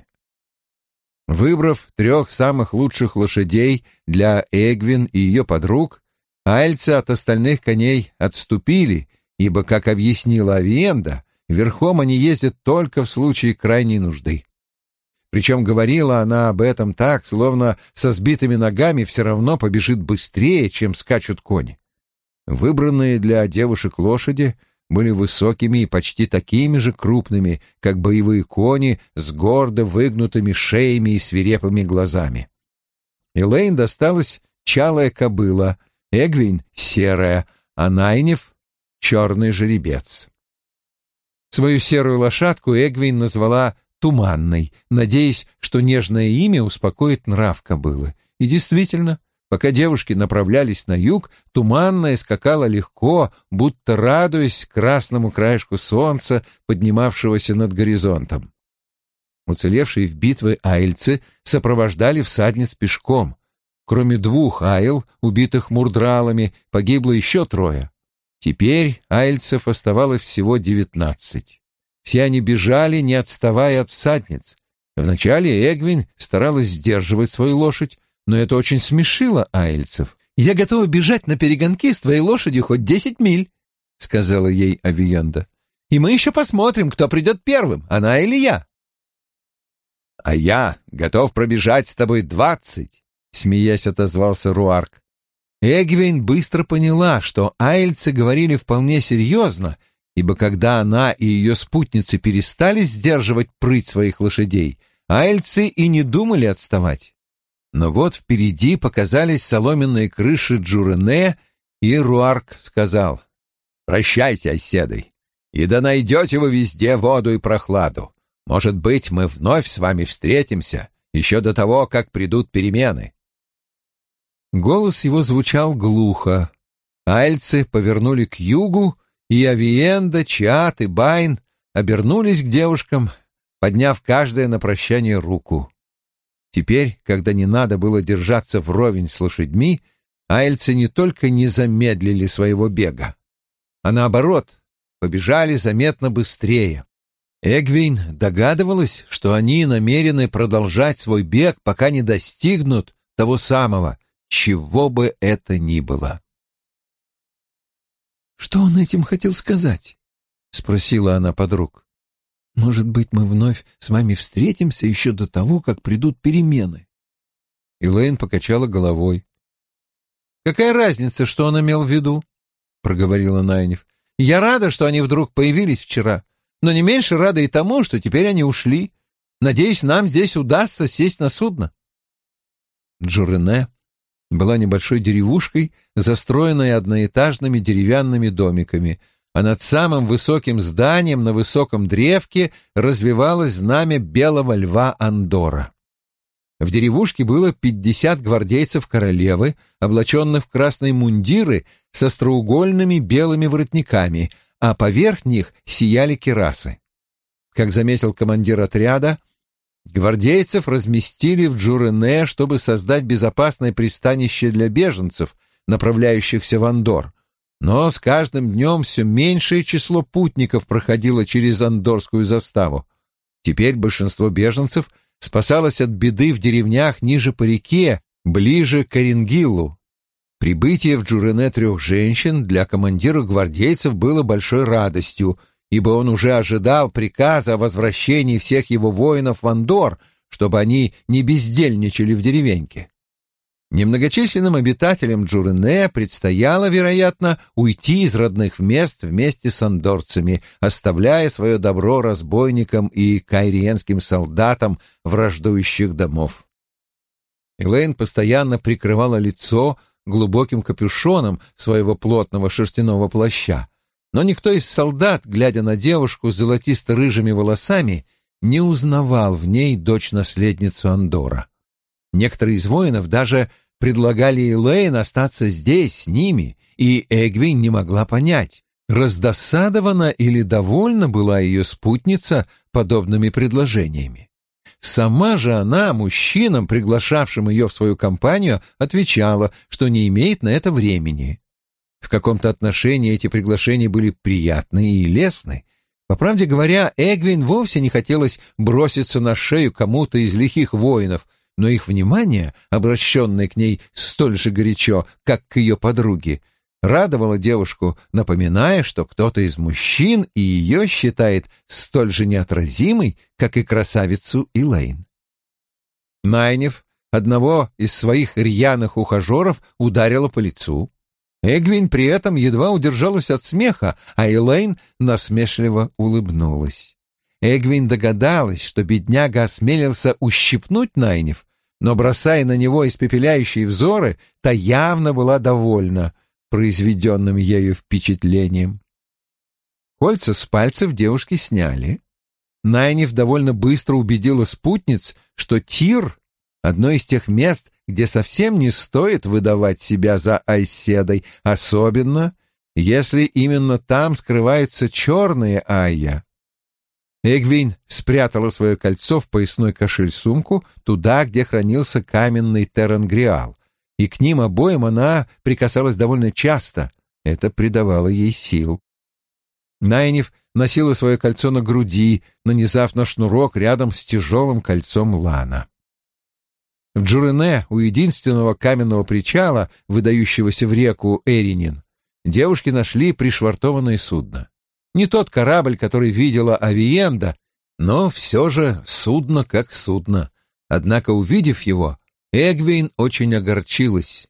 Выбрав 3 самых лучших лошадей для Эгвин и ее подруг, айльцы от остальных коней отступили, ибо, как объяснила Авиенда, верхом они ездят только в случае крайней нужды. Причем говорила она об этом так, словно со сбитыми ногами все равно побежит быстрее, чем скачут кони. Выбранные для девушек лошади были высокими и почти такими же крупными, как боевые кони, с гордо выгнутыми шеями и свирепыми глазами. Элейн досталась чалая кобыла, Эгвин — серая, а Найниф — черный жеребец. Свою серую лошадку Эгвин назвала Туманной, надеясь, что нежное имя успокоит нрав кобылы. И действительно, пока девушки направлялись на юг, Туманная скакала легко, будто радуясь красному краешку солнца, поднимавшегося над горизонтом. Уцелевшие в битве айльцы сопровождали всадниц пешком. Кроме 2 айл, убитых мурдралами, погибло еще 3. Теперь айльцев оставалось всего 19. Все они бежали, не отставая от всадниц. Вначале Эгвин старалась сдерживать свою лошадь, но это очень смешило айльцев. «Я готова бежать на перегонки с твоей лошадью хоть 10 миль», — сказала ей Авиенда. «И мы еще посмотрим, кто придет первым, она или я». «А я готов пробежать с тобой 20», — смеясь отозвался Руарк. Эгвин быстро поняла, что айльцы говорили вполне серьезно, ибо когда она и ее спутницы перестали сдерживать прыть своих лошадей, айльцы и не думали отставать. Но вот впереди показались соломенные крыши Джурене, и Руарк сказал: «Прощайте, оседой, и да найдете вы везде воду и прохладу. Может быть, мы вновь с вами встретимся еще до того, как придут перемены». Голос его звучал глухо. Айльцы повернули к югу, и Авиенда, Чиат и Байн обернулись к девушкам. подняв каждое на прощание руку. Теперь, когда не надо было держаться вровень с лошадьми, айльцы не только не замедлили своего бега, а наоборот, побежали заметно быстрее. Эгвин догадывалась, что они намерены продолжать свой бег, пока не достигнут того самого, чего бы это ни было. «Что он этим хотел сказать?» — спросила она подруг. «Может быть, мы вновь с вами встретимся еще до того, как придут перемены?» Элейн покачала головой. «Какая разница, что он имел в виду?» — проговорила Найниф. «Я рада, что они вдруг появились вчера, но не меньше рада и тому, что теперь они ушли. Надеюсь, нам здесь удастся сесть на судно». Джурене была небольшой деревушкой, застроенной одноэтажными деревянными домиками, а над самым высоким зданием на высоком древке развевалось знамя белого льва Андора. В деревушке было 50 гвардейцев королевы, облаченных в красные мундиры с остроугольными белыми воротниками, а поверх них сияли кирасы. Как заметил командир отряда, гвардейцев разместили в Джурене, чтобы создать безопасное пристанище для беженцев, направляющихся в Андор. Но с каждым днем все меньшее число путников проходило через андорскую заставу. Теперь большинство беженцев спасалось от беды в деревнях ниже по реке, ближе к Оренгилу. Прибытие в Джурене 3 женщин для командира гвардейцев было большой радостью, ибо он уже ожидал приказа о возвращении всех его воинов в Андор, чтобы они не бездельничали в деревеньке. Немногочисленным обитателям Джурене предстояло, вероятно, уйти из родных мест вместе с андорцами, оставляя свое добро разбойникам и кайриенским солдатам враждующих домов. Элейн постоянно прикрывала лицо глубоким капюшоном своего плотного шерстяного плаща, но никто из солдат, глядя на девушку с золотисто-рыжими волосами, не узнавал в ней дочь-наследницу Андора. Некоторые из воинов даже предлагали Элейн остаться здесь с ними, и Эгвин не могла понять, раздосадована или довольна была ее спутница подобными предложениями. Сама же она мужчинам, приглашавшим ее в свою компанию, отвечала, что не имеет на это времени. В каком-то отношении эти приглашения были приятны и лестны. По правде говоря, Эгвин вовсе не хотелось броситься на шею кому-то из лихих воинов, но их внимание, обращенное к ней столь же горячо, как к ее подруге, радовало девушку, напоминая, что кто-то из мужчин и ее считает столь же неотразимой, как и красавицу Элейн. Найниф одного из своих рьяных ухажеров ударила по лицу. Эгвин при этом едва удержалась от смеха, а Элейн насмешливо улыбнулась. Эгвин догадалась, что бедняга осмелился ущипнуть Найниф, но, бросая на него испепеляющие взоры, та явно была довольна произведенным ею впечатлением. Кольца с пальцев девушки сняли. Найниф довольно быстро убедила спутниц, что Тир — одно из тех мест, где совсем не стоит выдавать себя за айседой, особенно если именно там скрываются черные айя. Эгвин спрятала свое кольцо в поясной кошель-сумку туда, где хранился каменный Теренгриал, и к ним обоим она прикасалась довольно часто. Это придавало ей сил. Найниф носила свое кольцо на груди, нанизав на шнурок рядом с тяжелым кольцом Лана. В Джурене, у единственного каменного причала, выдающегося в реку Эринин, девушки нашли пришвартованное судно. Не тот корабль, который видела Авиенда, но все же судно как судно. Однако, увидев его, Эгвин очень огорчилась.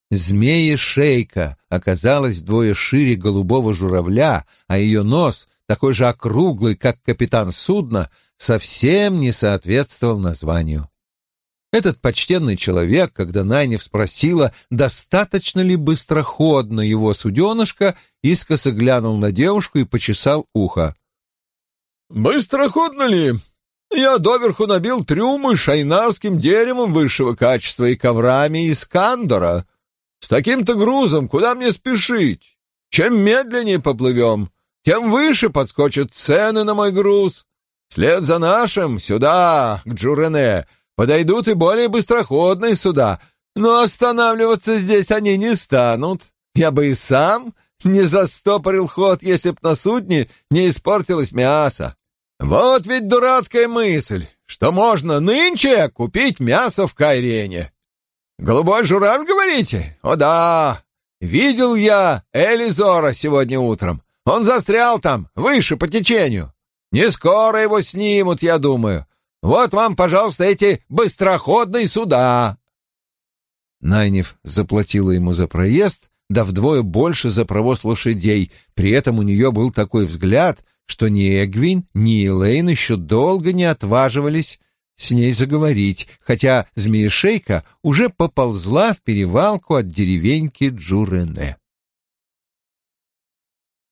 Змея-шейка оказалась вдвое шире голубого журавля, а ее нос, такой же округлый, как капитан судна, совсем не соответствовал названию. Этот почтенный человек, когда Найниф спросила, достаточно ли быстроходно его суденышко, искоса глянул на девушку и почесал ухо. «Быстроходно ли? Я доверху набил трюмы шайнарским деревом высшего качества и коврами из Кандора. С таким-то грузом куда мне спешить? Чем медленнее поплывем, тем выше подскочат цены на мой груз. Вслед за нашим сюда, к Джурене, подойдут и более быстроходные суда, но останавливаться здесь они не станут. Я бы и сам не застопорил ход, если б на судне не испортилось мясо. Вот ведь дурацкая мысль, что можно нынче купить мясо в Кайрене. Голубой журавль, говорите? О да, видел я Элизора сегодня утром. Он застрял там, выше по течению. Не скоро его снимут, я думаю. Вот вам, пожалуйста, эти быстроходные суда. Найниф заплатила ему за проезд, да вдвое больше за провоз лошадей. При этом у нее был такой взгляд, что ни Эгвин, ни Элейн еще долго не отваживались с ней заговорить, хотя змеешейка уже поползла в перевалку от деревеньки Джурене.